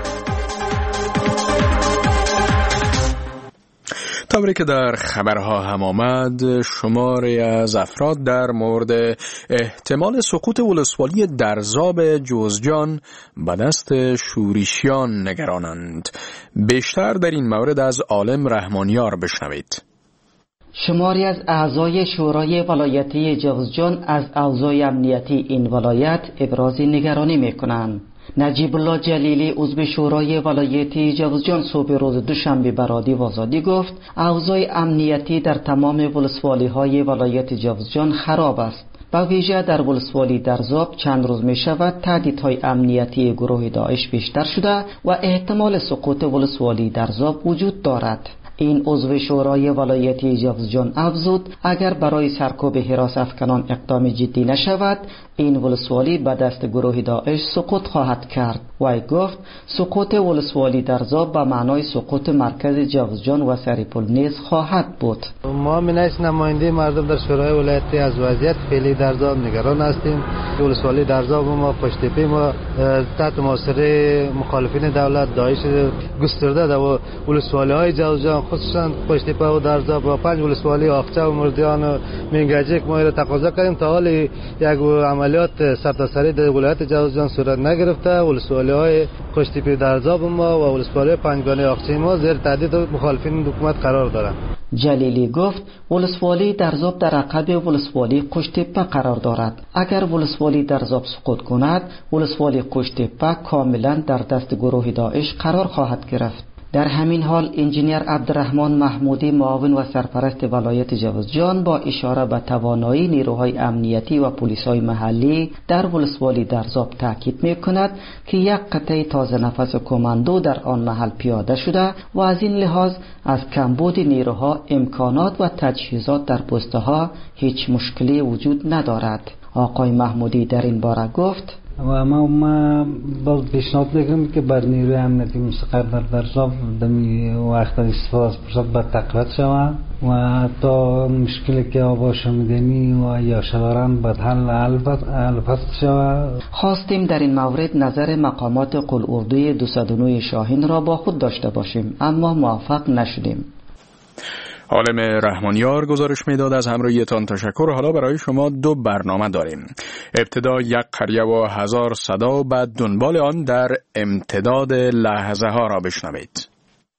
طوری که در خبرها هم آمد شماری از افراد در مورد احتمال سقوط ولسوالی درزاب جوزجان به دست شورشیان نگرانند. بیشتر در این مورد از عالم رحمانیار بشنوید. شماری از اعضای شورای ولایتی جوزجان از اوضاع امنیتی این ولایت ابراز نگرانی می‌کنند. نجیب الله جلیلی عضو شورای ولایتی جوزجان صبح روز دوشنبه به رادیو آزادی گفت اوضاع امنیتی در تمام ولسوالی‌های ولایت جوزجان خراب است. با ویژه در ولسوالی درزاب چند روز می شود تهدیدهای امنیتی گروه داعش بیشتر شده و احتمال سقوط ولسوالی درزاب وجود دارد. این عضو شورای ولایتی جوزجان افزود اگر برای سرکوب حراس افکنان اقدام جدی نشود این ولسوالی به دست گروه داعش سقوط خواهد کرد. وی گفت سقوط ولسوالی درزاب به معنای سقوط مرکز جوزجان و سریپل نیز خواهد بود. ما منیس نماینده مردم در شورای ولایتی از وضعیت فعلی درزاب نگران هستیم. ولسوالی درزاب ما پشت پی ما تحت محاصره مخالفین دولت داعش گسترده در ولسوالی های جوزجان خصوصا پشت پی و درزاب و 5 ولسوالی آخچه و مردیان و منگجک ما را تقاضا کردیم تا حال یک عملیات سرتاسری در ولایت جوزجان صورت نگرفته. ولسوالی های پشت پی درزاب ما و ولسوالی پنجگانه آخچه ما زیر تهدید مخالفین حکومت قرار دارند. جلیلی گفت ولسوالی درزاب در عقب ولسوالی قشتپه قرار دارد. اگر ولسوالی درزاب سقوط کند ولسوالی قشتپه کاملا در دست گروه داعش قرار خواهد گرفت. در همین حال انجینیر عبدالرحمن محمودی معاون و سرپرست ولایت جوزجان با اشاره به توانایی نیروهای امنیتی و پلیس‌های محلی در ولسوالی درزاب تاکید می‌کند که یک قطعه تازه نفس کماندو در آن محل پیاده شده و از این لحاظ از کمبود نیروها امکانات و تجهیزات در پست‌ها هیچ مشکلی وجود ندارد. آقای محمودی در این باره گفت و ما باز پیشنهاد میکنم که بر نیروی امنیتی مستقر در درزاب دمی وقت استفاده فرصت بر تقویت شود و تا مشکلی که آباش میدنی و یا شداران بد حل فصل شود. خواستیم در این مورد نظر مقامات قلعه‌اردوی 209 شاهین را با خود داشته باشیم اما موفق نشدیم. عالم رحمانیار گزارش میداد. از همراهیتان تشکر. حالا برای شما 2 برنامه داریم. ابتدا یک قریه و 1000 صدا، بعد دنبال آن در امتداد لحظه ها را بشنوید.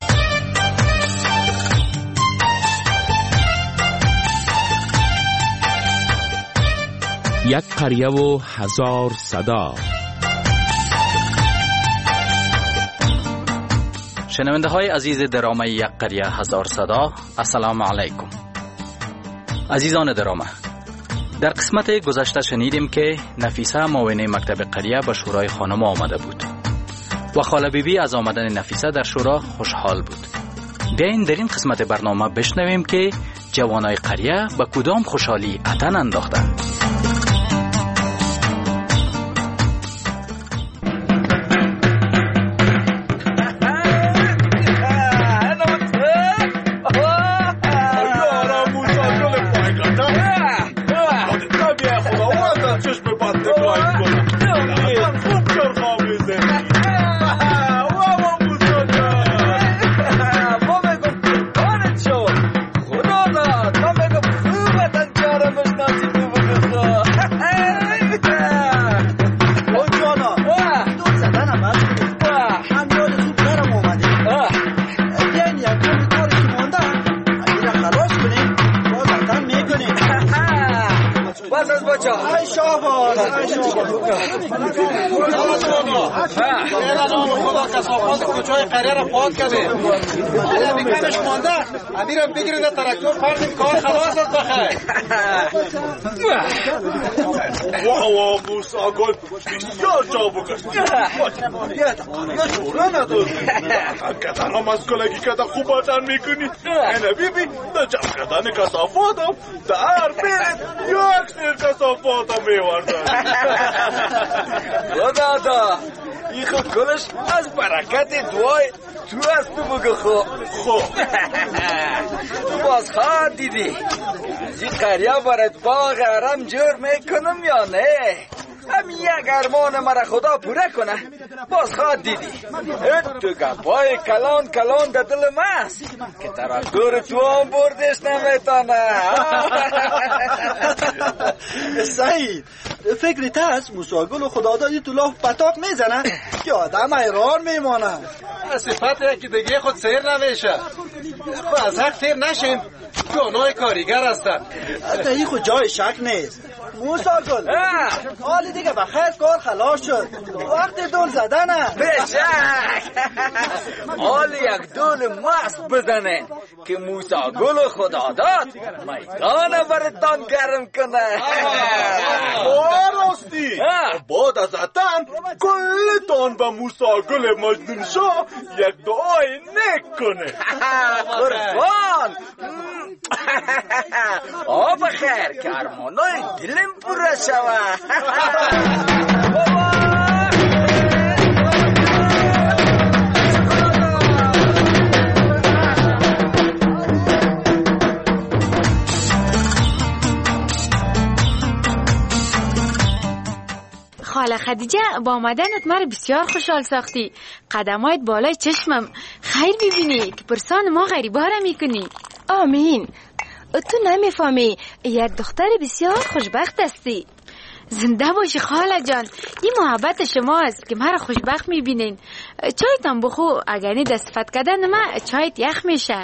یک قریه و 1000 صدا. شنونده های عزیز درامه یک قریه 1000 صدا، السلام علیکم. عزیزان درامه، در قسمت گذشته شنیدیم که نفیسه معاون مکتب قریه به شورای خانم آمده بود و خاله بیبی از آمدن نفیسه در شورا خوشحال بود. بیاین در این قسمت برنامه بشنویم که جوانای قریه به کدام خوشحالی اتن انداختند. کثافات کوچه‌های قریه را پاک کردیم. حالا بیکارش مانده، امیرم بگیرید تراکتور پردیم کار خلاص است بخیر. واه موسا گل بسیار جا بگشت. یه شورا نداری. کتن هم از کلگی کتا خوب آتن میکنی. اینه بیبی در جمع کردن کثافات هم در بیرید یک سیر کثافات هم میوردن. دادا این خود کلش از برکت دوای تو از تو بگو خوب. تو باز خواهد دیدی از این قریه برات باغ حرم جور میکنم یا نه؟ هم یک ارمان مرا خدا پوره کنه باز خواهد دیدی. تو گپای کلان در دل ماست که تراکتور تو هم بردش نمیتانه. سعید فکرت هست موساگل و خدادادی تو لاف پتاق میزنه که آدم ایران میمانه. صفت یکی دیگه خود سیر نمیشه. خب از حق تیر نشیم گناه کاریگر هستن. تا این خود جای شک نیست. موساگل حالی دیگه بخیر کار خلاص شد. وقت دول زدنه. بشک حالی یک دول مست بزنه که موسی گل خدا داد میدان برتان گرم کنه. راستی بعد از اتن کلتان به موسی گل مجنون شاه یک دعای نیک کنه. قربان آب خیر که ارمانای دلم پره شوه. خاله خدیجه با آمدنت مرا بسیار خوشحال ساختی. قدمایت بالای چشمم. خیر ببینی که پرسان ما غریبا را میکنی. آمین. تو نمیفهمی یک دختر بسیار خوشبخت هستی. زنده باشی خاله جان. این محبت شما است که مرا خوشبخت میبینین. چایتان بخو، اگر نی دست صفت کردن ما چایت یخ میشه.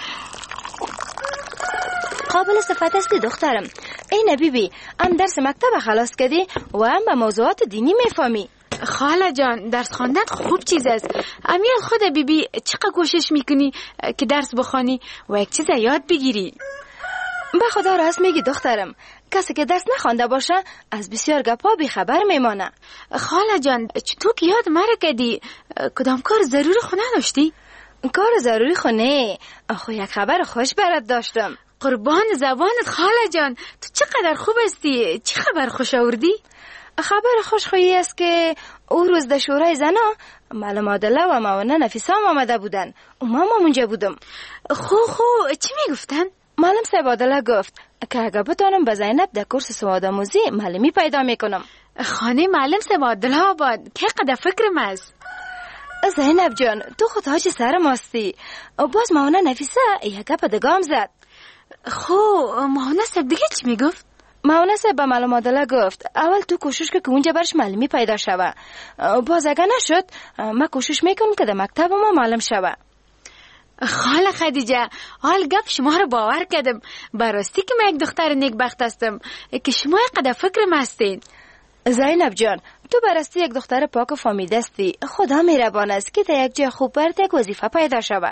قابل صفت هستی دخترم. ای بیبی، هم درس مکتب خلاص کردی و هم به موضوعات دینی میفهمی. خاله جان درس خواندن خوب چیز است. امیل خود بیبی چقدر کوشش میکنی که درس بخوانی و یک چیز یاد بگیری. به خدا راست میگی دخترم. کسی که درس نخوانده باشه از بسیار گپا بی خبر میمانه. خاله جان چطور که یاد مرا کردی؟ کدام کار ضروری خو نداشتی؟ کار ضروری خو نه، آخو یک خبر خوش برات داشتم. قربان زبانت خاله جان، تو چقدر خوب هستی. چه خبر خوش آوردی؟ خبر خوشخویی است که او روز در شورای زنا معلم عادله و معاونه نفیسه هم آمده بودن و ما اونجا بودم. خو چی میگفتن؟ معلم صاحب عادله گفت که اگه بتانم به زینب در کورس سواد آموزی معلمی پیدا میکنم. خانه معلم صاحب عادله آباد که قدر فکرم است. زینب جان تو خود تاج سر ماستی. باز معاونه نفیسه یک گپ دگام زد. معاونه صاحب دیگه چی میگفت؟ معاونه صاحب به معلم عادله گفت اول تو کوشش که اونجا برش معلمی پیدا شوه. باز اگه نشد ما کوشش میکنم که در مکتب ما معلم شوه. خاله خدیجه حال گپ شما رو باور کردم. براستی که من یک دختر نیکبخت هستم که شما قدر فکرم هستین. زینب جان تو براستی یک دختر پاک و فامیده هستی. خدا مهربان است که در یک جای خوب برات یک وظیفه پیدا شوه.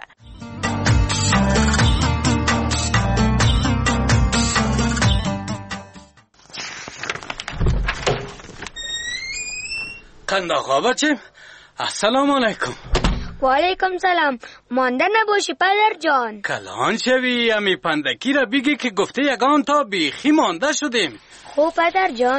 قنداقا بچیم السلام علیکم. و علیکم سلام. مانده نباشی پدر جان. کلان شوی امی پندکی را بگی که گفته یگان تا بیخی مانده شدیم. خوب پدر جان.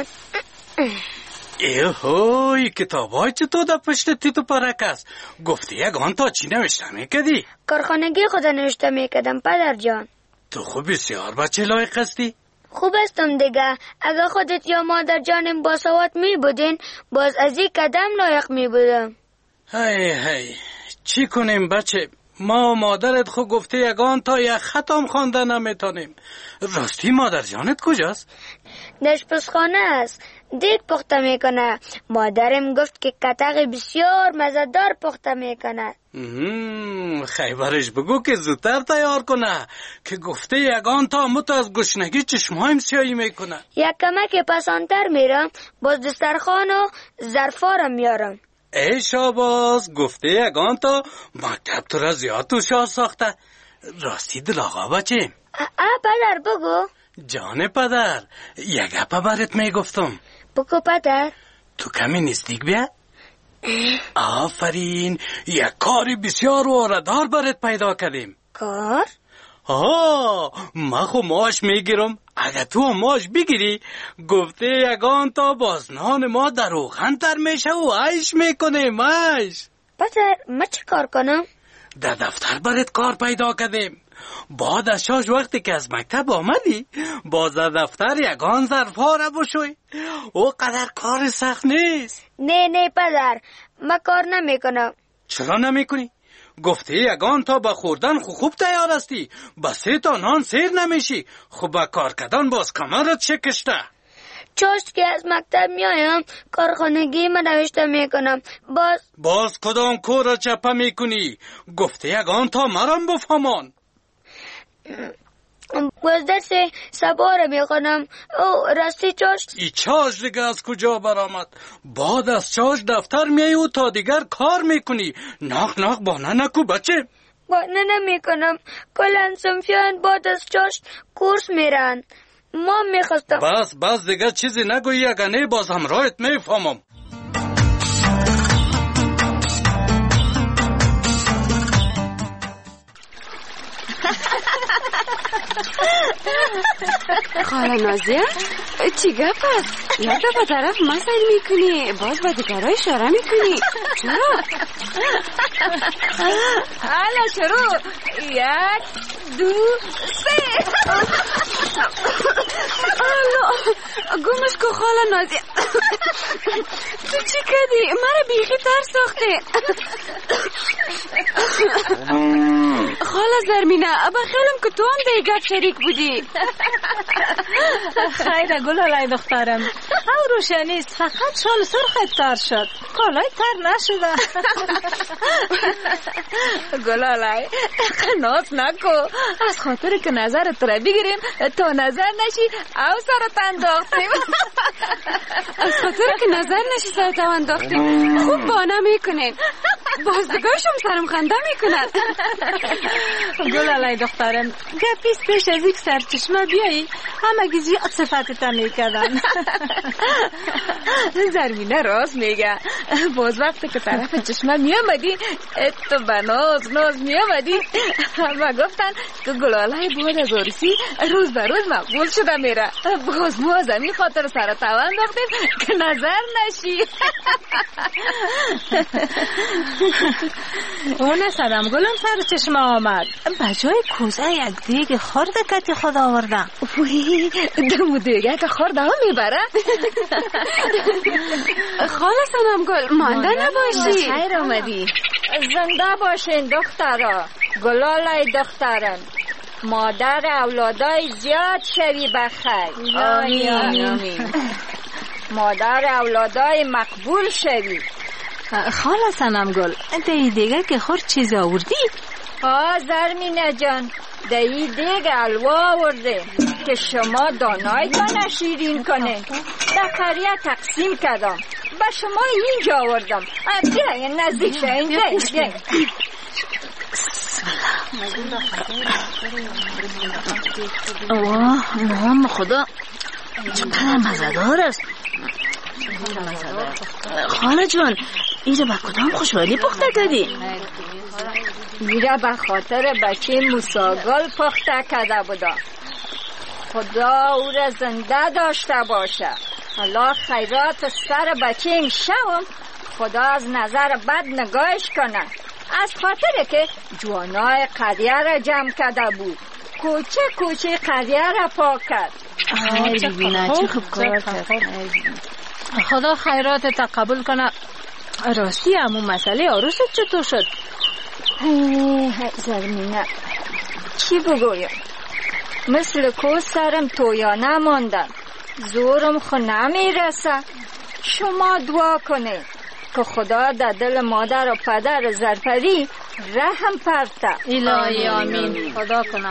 ایهوی کتابای چطور در پشت تیتو پرک است. گفته یگان تا چی نوشته میکدی؟ کارخانگی خود نوشته میکدم پدر جان. تو خوب بسیار بچه لایق هستی. خوب استم دیگه. اگه خودت یا مادر جانم باسواد می بودین باز از این قدم لایق می بودم. هی چی کنیم بچه؟ ما و مادرت خود گفته یگان تا یک خطم خوانده نمیتونیم. راستی مادر جانت کجاست؟ دشپزخانه است. دیگ پخته میکنه. مادرم گفت که کتق بسیار مزدار پخته میکنه. خیبرش بگو که زودتر تیار کنه که گفته یگان تا متو از گشنگی چشمایم سیایی میکنه. یک کمک پسانتر میرم باز دسترخوان و ظرفارم میارم. ای شاباز گفته یگان تا مکتب تو را زیاد توشا ساخته. راستی دل آقا بچه؟ پدر بگو. جان پدر یک گپ برات میگفتم. بگو پدر. تو کمی نزدیک بیا. آفرین یک کاری بسیار واردار برات پیدا کردیم. کار؟ ما خو ماش میگیرم. اگه تو ماش بگیری گفته یگان تا بازنان ما در روغن تر میشه و عیش میکنه ماش. پدر ما چه کار کنم؟ در دفتر برات کار پیدا کردیم. بعد از شاش وقتی که از مکتب آمدی باز در دفتر یگان ظرفا را بشوی. او قدر کار سخت نیست. نه پدر ما کار نمیکنم. چرا نمیکنی؟ گفته یگان تا با خوردن خوب تیار هستی. با 3 تا نان سیر نمیشی. خب با کار کردن باز کمرت شکسته. چوست که از مکتب میایم کارخانگی من نوشته میکنم. باز کدام کار را چپه میکنی؟ گفته یگان تا مرم بفهمان. باز درس سبا میخونم. او راستی چاش؟ ای چاش دیگه از کجا برآمد؟ بعد از چاش دفتر میایی و تا دیگر کار میکنی. ناخ بانه نکو بچه. قانع نمیکنم. کلن صنفیان بعد از چاشت کورس میرن. ما میخواستم. بس دیگه چیزی نگویی، اگه نه باز همراهت میفهمم. خاله نازیه چی گپ است؟ یک دفعه طرف ما سیر میکنی باز با دیگرها اشاره میکنی. چرا؟ حالا شروع. 1 2 3. گمش کو خاله نازیه. تو چی کردی؟ مرا بیخی ترساخته. خاله زرمینه بخیلم که تو هم به گپ شریک بودی. خیره گلالای دخترم، او روشنیست، فقط شال سرخت تر شد، کالای تر نشده. گلالای ناز نکو، از خاطر که نظرت را بگیریم تا نظر نشی او سرت انداختیم. از خاطر که نظر نشی سرت انداختیم خوب بانه میکنین، بازدگاهشم سرم خنده میکنن. گلالای دخترم گپیست پیش از یک سرچشمه بیایی همه گیزی صفتتا میکردن. زرمینه راست میگه، باز وقتی که طرف چشمه میامدی تو به ناز میامدی و گفتن که گلالای بود از عروسی روز به روز مقبول شده میره. باز ما زمین خاطر سرت انداختیم که نظر نشی. اون صدم گلم سر چشمه آمد، بجای کوزه یک دیگ خورد کتی خود آوردم. دمو دیگه که خورده ها میبره. خاله سنم گل مانده نباشی. خیر آمدی. زنده باشین دخترا. گلالای دخترم، مادر اولادای زیاد شوی بخیر. آمین. مادر اولادای مقبول شوی. خاله سنم گل دیگه که خور چیز آوردی؟ زرمینه جان دی دیگه الوا آورده که شما دانایتان شیرین کنه. در قریه تقسیم کردم، به شما اینجا آوردم. بیاین نزدیک شاین. بیاین. محمد خدا چقدر مزدار است. خاله جان ایره با کدام خوشحالی پخته کردی؟ ایره به خاطر بچه موساگل پخته کرده بودا. خدا او را زنده داشته باشه. الله خیرات سر بچه این شوم خدا از نظر بد نگاهش کنه. از خاطر که جوانای قریه را جمع کرده بود، کوچه قریه را پاک کرد. چه خوب کار کرد. خدا خیرات تقبل کنه. راستی همون مسئله عروست چطور شد؟ زرمینه چی بگویم؟ مثل کو سرم تویانه ماندن، زورم خو نمیرسه. شما دعا کنه که خدا در دل مادر و پدر زرپری رحم پرته. الهی آمین. خدا کنه.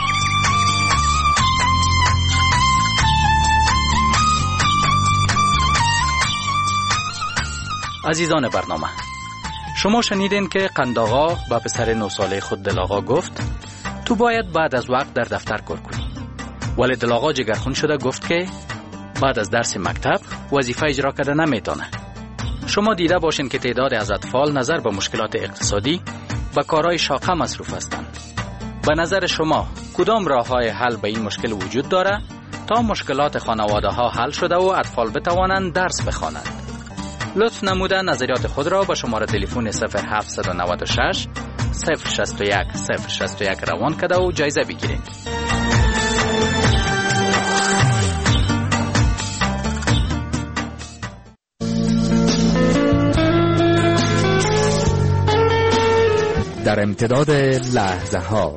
عزیزان برنامه، شما شنیدین که قندآقا به پسر 9 ساله خود دلاغا گفت تو باید بعد از وقت در دفتر کار کنی. ولی دلاغا جگرخون شده گفت که بعد از درس مکتب وظیفه اجرا کرده نمیتونه. شما دیده باشین که تعداد از اطفال نظر به مشکلات اقتصادی به کارهای شاقه مصروف هستند. به نظر شما کدام راه‌های حل به این مشکل وجود داره تا مشکلات خانواده ها حل شده و اطفال بتوانند درس بخوانند؟ لطف نموده نظریات خود را به شماره تلفن 0796 061 061 روان کرده و جایزه بگیرید. در امتداد لحظه ها،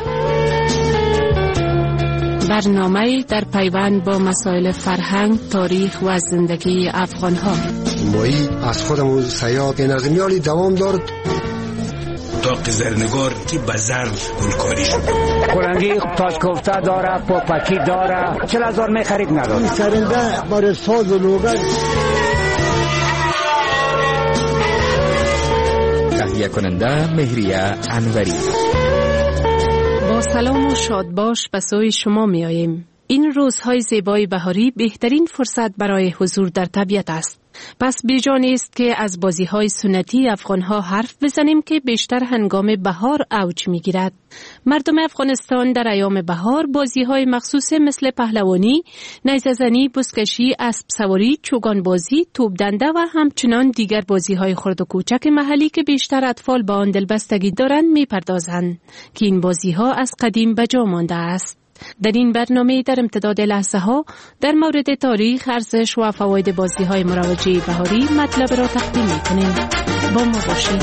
برنامه در پیوند با مسائل فرهنگ، تاریخ و زندگی افغان ها. مایی از خودمون سیاد نظمیالی دوام دارد. اتاق زرنگار که به ظرف گلکاری شد. کلنگی تاج کوفته داره، پاپکی داره، 40,000 می خرید نداره. سرنده برای ساز و لوگن. تهیه کننده مهریه انوری. با سلام و شادباش به سوی شما می آییم. این روزهای زیبای بهاری بهترین فرصت برای حضور در طبیعت است. پس بیجا نیست که از بازی‌های سنتی افغان‌ها حرف بزنیم که بیشتر هنگام بهار اوج می‌گیرد. مردم افغانستان در ایام بهار بازی‌های مخصوص مثل پهلوانی، نیزه‌زنی، بزکشی، اسب سواری، چوگان بازی، توپ دنده و همچنان دیگر بازی‌های خرد و کوچک محلی که بیشتر اطفال با آن دلبستگی دارند می‌پردازند که این بازی‌ها از قدیم به جا مانده است. در این برنامه در امتداد لحظه ها در مورد تاریخ، ارزش و فواید بازی های مروجه بهاری مطلب را تقدیم می کنیم. با ما باشید.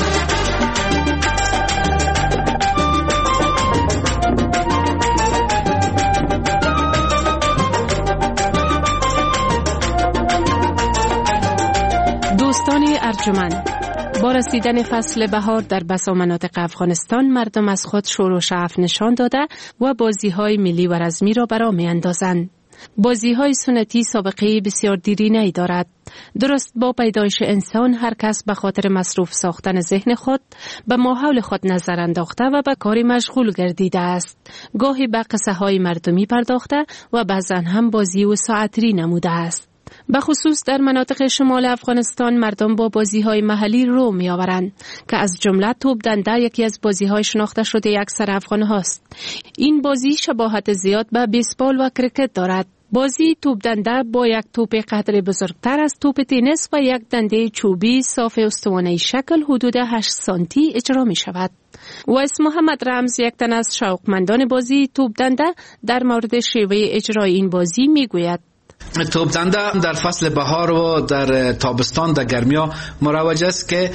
دوستان ارجمند، با رسیدن فصل بهار در بسا مناطق افغانستان مردم از خود شور و شعف نشان داده و بازی‌های ملی و رزمی را برا می‌اندازند. بازی‌های سنتی سابقه بسیار دیرینه‌ای دارد. درست با پیدایش انسان هر کس به خاطر مصروف ساختن ذهن خود به ماحول خود نظر انداخته و به کاری مشغول گردیده است. گاهی به قصه‌های مردمی پرداخته و بعضاً هم بازی و ساعتری نموده است. به خصوص در مناطق شمال افغانستان مردم با بازی‌های محلی رو می‌آورند که از جمله توپ دنده یکی از بازی‌های شناخته شده اکثر افغان‌هاست. این بازی شباهت زیاد به بیسبال و کرکت دارد. بازی توپ دنده با یک توپ قدر بزرگتر از توپ تنیس و یک دنده چوبی صاف استوانه‌ای شکل حدود 8 سانتی اجرا می‌شود. ویس محمد رمز یک تن از شوقمندان بازی توپ دنده در مورد شیوه اجرای این بازی می‌گوید: توپ دنده در فصل بهار و در تابستان در گرمیا مروج است که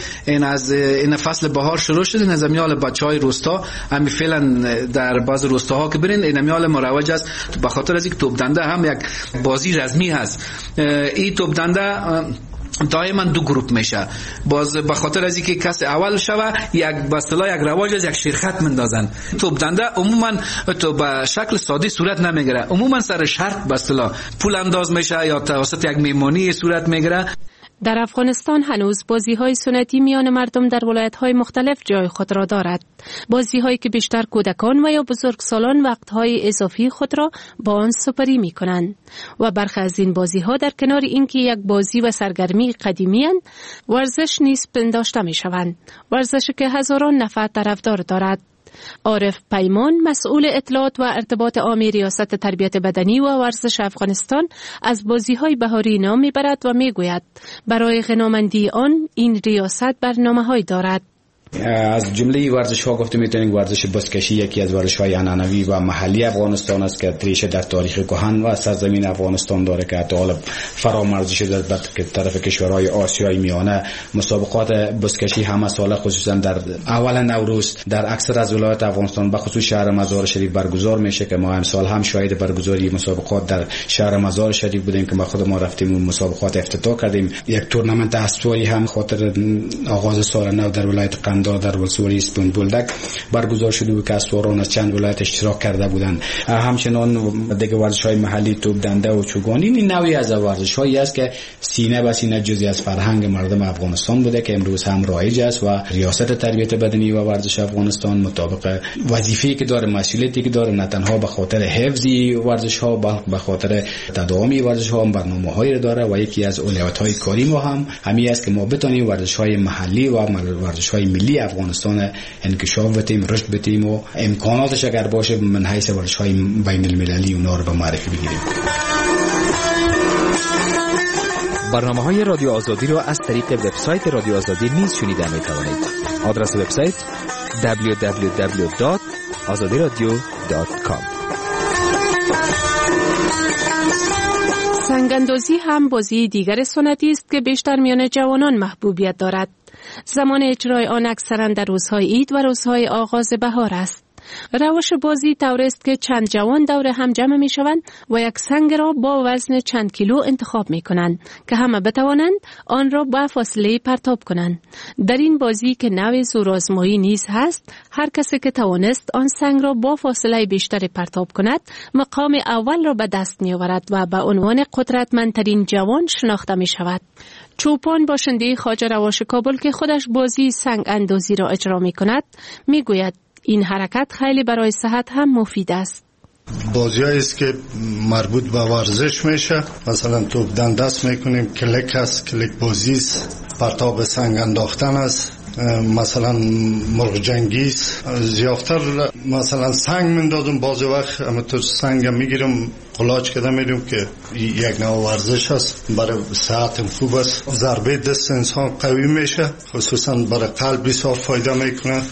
این فصل بهار شروع شده. نظامیال بچهای روستا همین فعلا در بعض روستاها که برین این نمیال مروج است به خاطر از اینکه توپ دنده هم یک بازی رزمی هست. این توپ دنده دائما دو گروپ میشه. باز به خاطر از اینکه کس اول شوه یک بستلا یک رواج از یک شیرخط مندازن. توپ دنده عموما تو به شکل ساده صورت نمیگیره، عموما سر شرط بستلا پول انداز میشه یا توسط یک میمونی صورت میگیره. در افغانستان هنوز بازی‌های سنتی میان مردم در ولایت‌های مختلف جای خود را دارد. بازی‌هایی که بیشتر کودکان و یا بزرگسالان وقت‌های اضافی خود را با آن سپری می‌کنند و برخی از این بازی‌ها در کنار اینکه یک بازی و سرگرمی قدیمی اند، ورزش نیز پنداشته می‌شوند. ورزشی که هزاران نفر طرفدار دارد. عارف پیمان، مسئول اطلاعات و ارتباط عام ریاست تربیت بدنی و ورزش افغانستان، از بازی‌های بهاری نام می‌برد و می‌گوید برای غنامندی آن این ریاست برنامه‌هایی دارد. از جمله ورزش‌ها گفته می‌تونیم ورزش بزکشی یکی از ورزش‌های عنعنوی و محلی افغانستان است که ریشه در تاریخ کهن و سرزمین افغانستان داره که حتی حالا فرامرزی شده در طرف کشورهای آسیای میانه. مسابقات بزکشی همه ساله خصوصا در اول نوروز در اکثر از ولایات افغانستان به خصوص شهر مزار شریف برگزار میشه که ما امسال هم شاهد برگزاری مسابقات در شهر مزار شریف بودیم که ما خود ما رفتیم اون مسابقات افتتاح کردیم. یک تورنمنت اسطوری هم خاطر آغاز سال نو در ولایت در ولسوالی اسپون بولدک برگزار شده بود که اسواران از چند ولایت اشتراک کرده بودند. همچنان دیگه ورزش‌های محلی توپ دنده و چوگانی این نوعی از ورزش‌هایی است که سینه به سینه جزئی از فرهنگ مردم افغانستان بوده که امروز هم رایج است و ریاست تربیت بدنی و ورزش افغانستان مطابق وظیفه‌ای که داره، مسئولیتی که داره، نه تنها به خاطر حفظ ورزش‌ها بلکه به خاطر تداوم ورزش‌ها هم برنامه‌هایی داره و یکی از اولویت‌های کاری ما هم همین است که ما بتونیم ورزش‌های محلی و ورزش‌های ملی افغانستان انکشاف بدیم، رشد بدیم و امکاناتش اگر باشه من حیث ورزش‌های بین المللی اونا رو به معرفی بگیریم. برنامه‌های رادیو آزادی را از طریق وبسایت رادیو آزادی نیز شنیده می‌توانید. آدرس وبسایت www.azadiradio.com. سنگ‌اندازی هم بازی دیگر سنتی است که بیشتر میان جوانان محبوبیت دارد. زمان اجرای آن اکثرا در روزهای عید و روزهای آغاز بهار است. روش بازی طور است که چند جوان دور هم جمع می شوند و یک سنگ را با وزن چند کیلو انتخاب می کنند که همه بتوانند آن را با فاصله پرتاب کنند. در این بازی که نوع زورآزمایی نیز هست، هر کسی که توانست آن سنگ را با فاصله بیشتر پرتاب کند مقام اول را به دست می آورد و به عنوان قدرتمندترین جوان شناخته می شود. چوپان باشنده خواجه رواش کابل که خودش بازی سنگ اندازی را اجرا می کند می گوید این حرکت خیلی برای صحت هم مفید است. بازی است که مربوط به ورزش میشه. مثلا توپ دست میکنیم، کلک است، کلک بازی است، پرتاب سنگ انداختن است، مثلا مرغ جنگی است. زیادتر مثلا سنگ میندازم، بعضی وقت همینطور سنگ میگیرم قلاچ کده میریم که یک نوع ورزش است، برای صحت خوب است. ضربه دست انسان قوی میشه، خصوصا برای قلب بسیار فایده میکنه.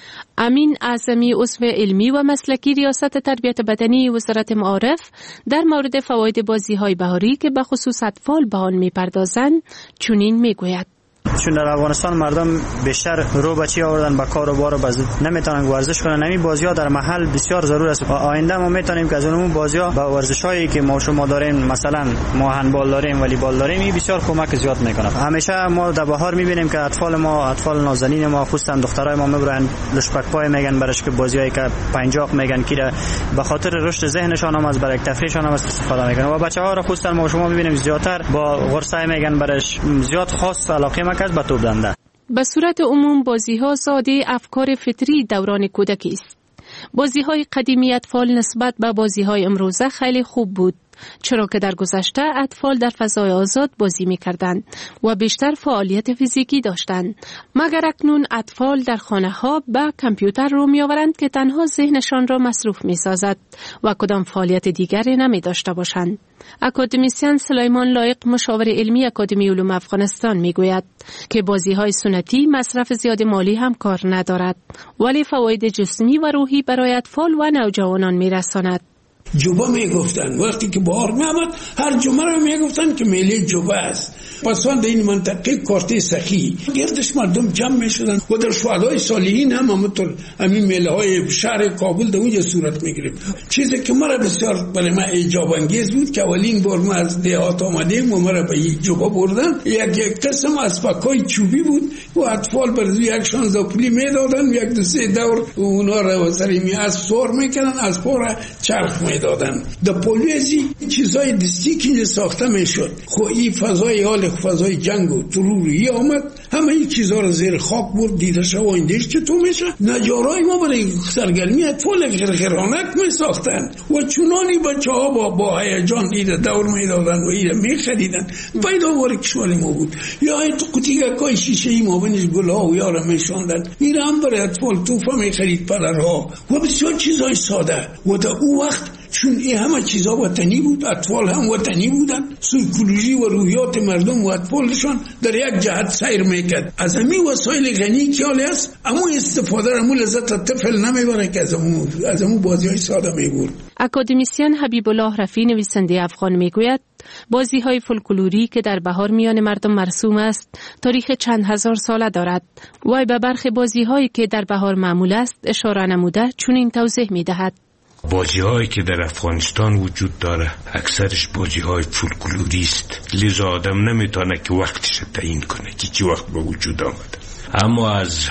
امین اعظمی عضو علمی و مسلکی ریاست تربیت بدنی وزارت معارف در مورد فواید بازی‌های بهاری که به خصوص اطفال به آن می‌پردازند چنین می‌گوید: چون در افغانستان مردم بیشتر رو بچی آوردن به کار و بار و نمیتونن ورزش کنن، همین بازی‌ها در محل بسیار ضرور است. آینده ما میتونیم که از اون بازی‌ها با ورزش‌هایی که ما شما داریم، مثلا ما هندبال داریم، والیبال داریم، این بسیار کمک زیاد میکنه. همیشه ما در بهار میبینیم که اطفال نازنین ما، خصوصا دخترای ما میبرن لشپک پای میگن برش که بازیایی که پنجاق میگن که به خاطر رشد ذهنشان هم از برای تفریحشان هم استفاده میکنن و بچه‌ها را خصوصا ما شما میبینیم زیادتر با قرصای میگن برش زیاد خاص علاقه به توپ دنده. به صورت عموم بازی‌ها ساده افکار فطری دوران کودکی است. بازی‌های قدیمی اطفال نسبت به بازی‌های امروزه خیلی خوب بود، چرا که در گذشته اطفال در فضای آزاد بازی می‌کردند و بیشتر فعالیت فیزیکی داشتند، مگر اکنون اطفال در خانه‌ها به کامپیوتر رو می‌آورند که تنها ذهنشان را مصروف می‌سازد و کدام فعالیت دیگری نمی‌داشته باشند. اکادمیسین سلیمان لایق، مشاور علمی اکادمی علوم افغانستان، میگوید که بازی‌های سنتی مصرف زیاد مالی هم کار ندارد، ولی فواید جسمی و روحی برای اطفال و نوجوانان میرساند. جوبه میگفتن وقتی که بهار میامد، هر جمعه رو میگفتن که میله جوبه است. پسان در این منطقه کارت سخی گردش مردم جمع میشدن و در شهدای صالحین هم همونطور همین میله های شهر کابل در اونجا صورت میگرفت. چیزی که مرا بسیار برای من اعجاب انگیز بود که اولین بار ما از دیهات آمدیم و مرا به یک جوبه بردن، یک قسم اسپکای چوبی بود و اطفال برای یک 16 پولی میدادن، یک دو سه دور اونا را سر اسب سوار میکردن، اسب را چرخ میدادن. در پولیسی چیزای دستی که ساخته میشد، خو این فضای جنگ و تروری آمد، همه این چیزها رو زیر خاک برد، دیده شو آیندهش چطور میشه. نجارای ما برای سرگرمی اطفال خرخرانک می ساختن و چونانی بچه ها با هیجان ایده دور می دادن و ایده می خریدن. پیداوار کشور ما بود. یا این قطیگکای شیشه ای ما بینش گل ها و یارا می شاندن، این هم برای اطفال توفه می خرید پدرها و بسیار چیزهای ساده. و در او وقت چون این همه چیزها وطنی بود، اطفال هم وطنی بودن، سیکولوژی و روحیات مردم و اطفالشان در یک جهت سیر میکرد. از همین وسایل غنی که حالی است، اما استفاده را لذت طفل نمیبره که از همون بازی‌های ساده میبرد. اکادمیسین حبیب الله رفیع، نویسنده افغان، میگوید بازی‌های فولکلوری که در بهار میان مردم مرسوم است، تاریخ چند هزار ساله دارد. و به برخی بازی‌هایی که در بهار معمول است اشاره نموده چنین توضیح می‌دهد: بازی‌هایی که در افغانستان وجود داره اکثرش بازی‌های فولکلوری است، لذا آدم نمیتونه که وقتش تعیین کنه که چی وقت به وجود آمده. اما از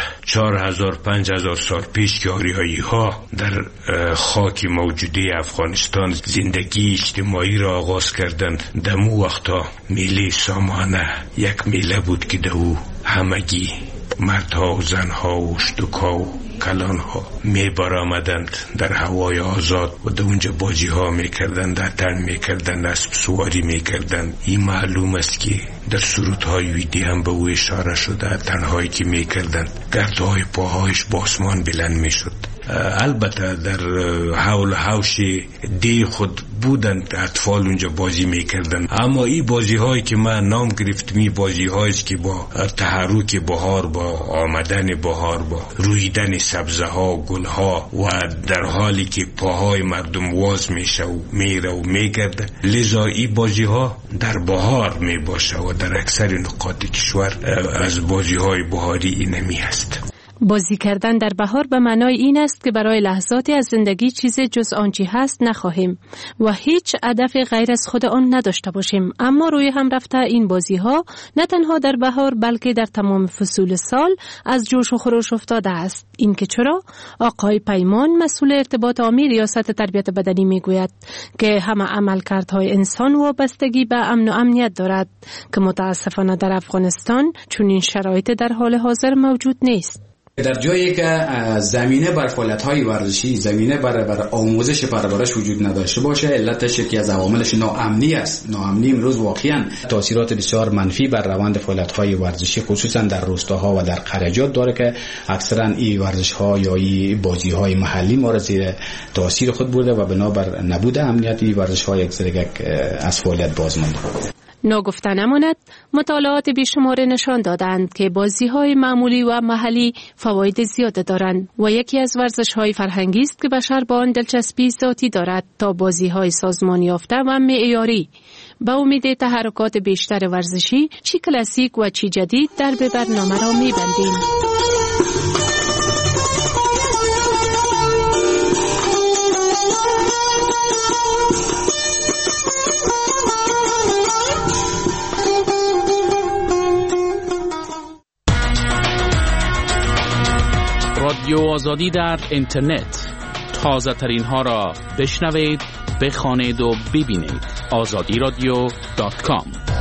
4000-5000 سال پیش که آریایی‌ها در خاک موجوده افغانستان زندگی اجتماعی را آغاز کردند، دمو وقتا میله سامانه یک میله بود که دو همگی مردها و زنها و اشتکا و کلانها می برآمدند در هوای آزاد و در اونجا بازی ها می کردند، اتن می کردند، اسب سواری می کردند. این معلوم است که در سرودهای ویدی هم به او اشاره شده، اتنهایی که می کردند گردهای پاهایش با آسمان بلند می شد. البته در حول حوش دی خود بودند اطفال اونجا بازی میکردن، اما این بازی هایی که من نام گرفتم این بازی هایی که با تحرک بهار، با آمدن بهار، با رویدن سبزه ها و گل ها و در حالی که پاهای مردم واز میشه و میره و میگرده، لذا این بازی ها در بهار میباشه و در اکثر نقاط کشور از بازی های بهاری اینمی هست. بازی کردن در بهار به معنای این است که برای لحظاتی از زندگی چیزی جز آنچه هست نخواهیم و هیچ هدف غیر از خود آن نداشته باشیم. اما روی هم رفته این بازی ها نه تنها در بهار بلکه در تمام فصول سال از جوش و خروش افتاده است. این که چرا؟ آقای پیمان مسئول ارتباط عامی ریاست تربیت بدنی میگوید که همه عملکردهای انسان وابستگی به امن و امنیت دارد که متاسفانه در افغانستان چون این شرایط در حال حاضر موجود نیست. در جایی که زمینه بر فعالیت‌های ورزشی، زمینه بر آموزش پرورش وجود نداشته باشه، علتش یکی از عواملش ناامنی است. ناامنی امروز واقعا تاثیرات بسیار منفی بر روند فعالیت‌های ورزشی خصوصا در روستاها و در قریات داره که اکثرا این ورزش‌ها یا این بازی‌های محلی مورد زیر تاثیر خود برده و بنابر نبود امنیت این ورزش‌ها یک از فعالیت باز مانده. ناگفته نماند مطالعات بیشمار نشان دادند که بازی‌های معمولی و محلی فواید زیاده دارند و یکی از ورزش‌های فرهنگی است که بشر با آن دلچسبی ذاتی دارد تا بازی‌های سازمانی یافته و معیاری. با امید تحرکات بیشتر ورزشی چی کلاسیک و چی جدید در به برنامه را می‌بندیم. رادیو آزادی در اینترنت، تازه ترین ها را بشنوید، بخوانید و ببینید. azadiradio.com